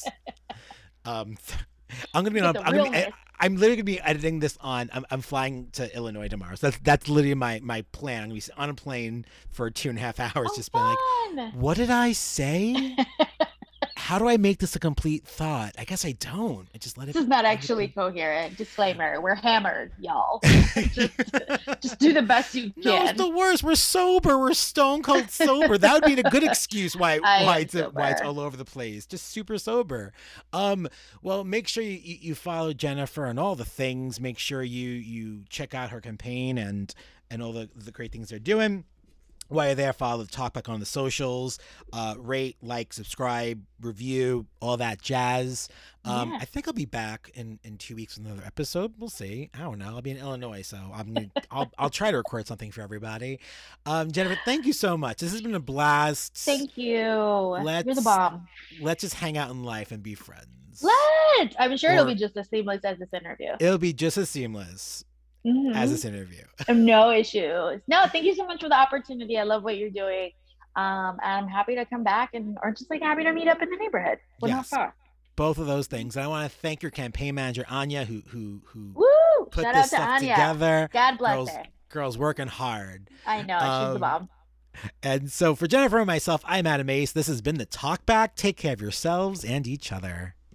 Speaker 1: Um, I'm gonna be on.
Speaker 2: Get the
Speaker 1: I'm, gonna be,
Speaker 2: realness.
Speaker 1: I'm literally gonna be editing this on. I'm, I'm flying to Illinois tomorrow, so that's that's literally my my plan. I'm gonna be on a plane for two and a half hours,
Speaker 2: Oh,
Speaker 1: just being like,
Speaker 2: fun.
Speaker 1: what did I say? How do I make this a complete thought? I guess I don't. I just let it.
Speaker 2: This is not
Speaker 1: let it
Speaker 2: actually
Speaker 1: be.
Speaker 2: coherent. Disclaimer: we're hammered, y'all. just, just do the best you
Speaker 1: No, it's
Speaker 2: can.
Speaker 1: the worst. We're sober. We're stone cold sober. That would be a good excuse why
Speaker 2: I
Speaker 1: why
Speaker 2: am
Speaker 1: it's why it's
Speaker 2: sober.
Speaker 1: all over the place. Just super sober. Um. Well, make sure you, you you follow Jennifer and all the things. Make sure you you check out her campaign and and all the the great things they're doing. While you're there, follow the Talkback on the socials. Uh, rate, like, subscribe, review, all that jazz. Um,
Speaker 2: Yeah.
Speaker 1: I think I'll be back in, in two weeks with another episode. We'll see. I don't know. I'll be in Illinois, so I'm gonna, I'll I'll try to record something for everybody. Um, Jennifer, thank you so much. This has been a blast.
Speaker 2: Thank you. You're
Speaker 1: Let's-
Speaker 2: the bomb.
Speaker 1: Let's just hang out in life and be friends.
Speaker 2: Let's. I'm sure it'll
Speaker 1: Or-
Speaker 2: be just as seamless as this interview.
Speaker 1: It'll be just as seamless
Speaker 2: Mhm.
Speaker 1: as this interview.
Speaker 2: No issues. No, thank you so much for the opportunity. I love what you're doing. Um, and I'm happy to come back and or just like happy to meet up in the neighborhood. We're not
Speaker 1: Yes.
Speaker 2: far.
Speaker 1: Both of those things. And I want to thank your campaign manager, Anya, who who who
Speaker 2: Woo!
Speaker 1: put
Speaker 2: Shout
Speaker 1: this
Speaker 2: out to
Speaker 1: stuff
Speaker 2: Anya.
Speaker 1: together.
Speaker 2: God bless
Speaker 1: Girls,
Speaker 2: her.
Speaker 1: girls working hard.
Speaker 2: I know she's
Speaker 1: Um,
Speaker 2: the bomb.
Speaker 1: And so for Jennifer and myself, I'm Adam Ace. This has been the Talkback. Take care of yourselves and each other.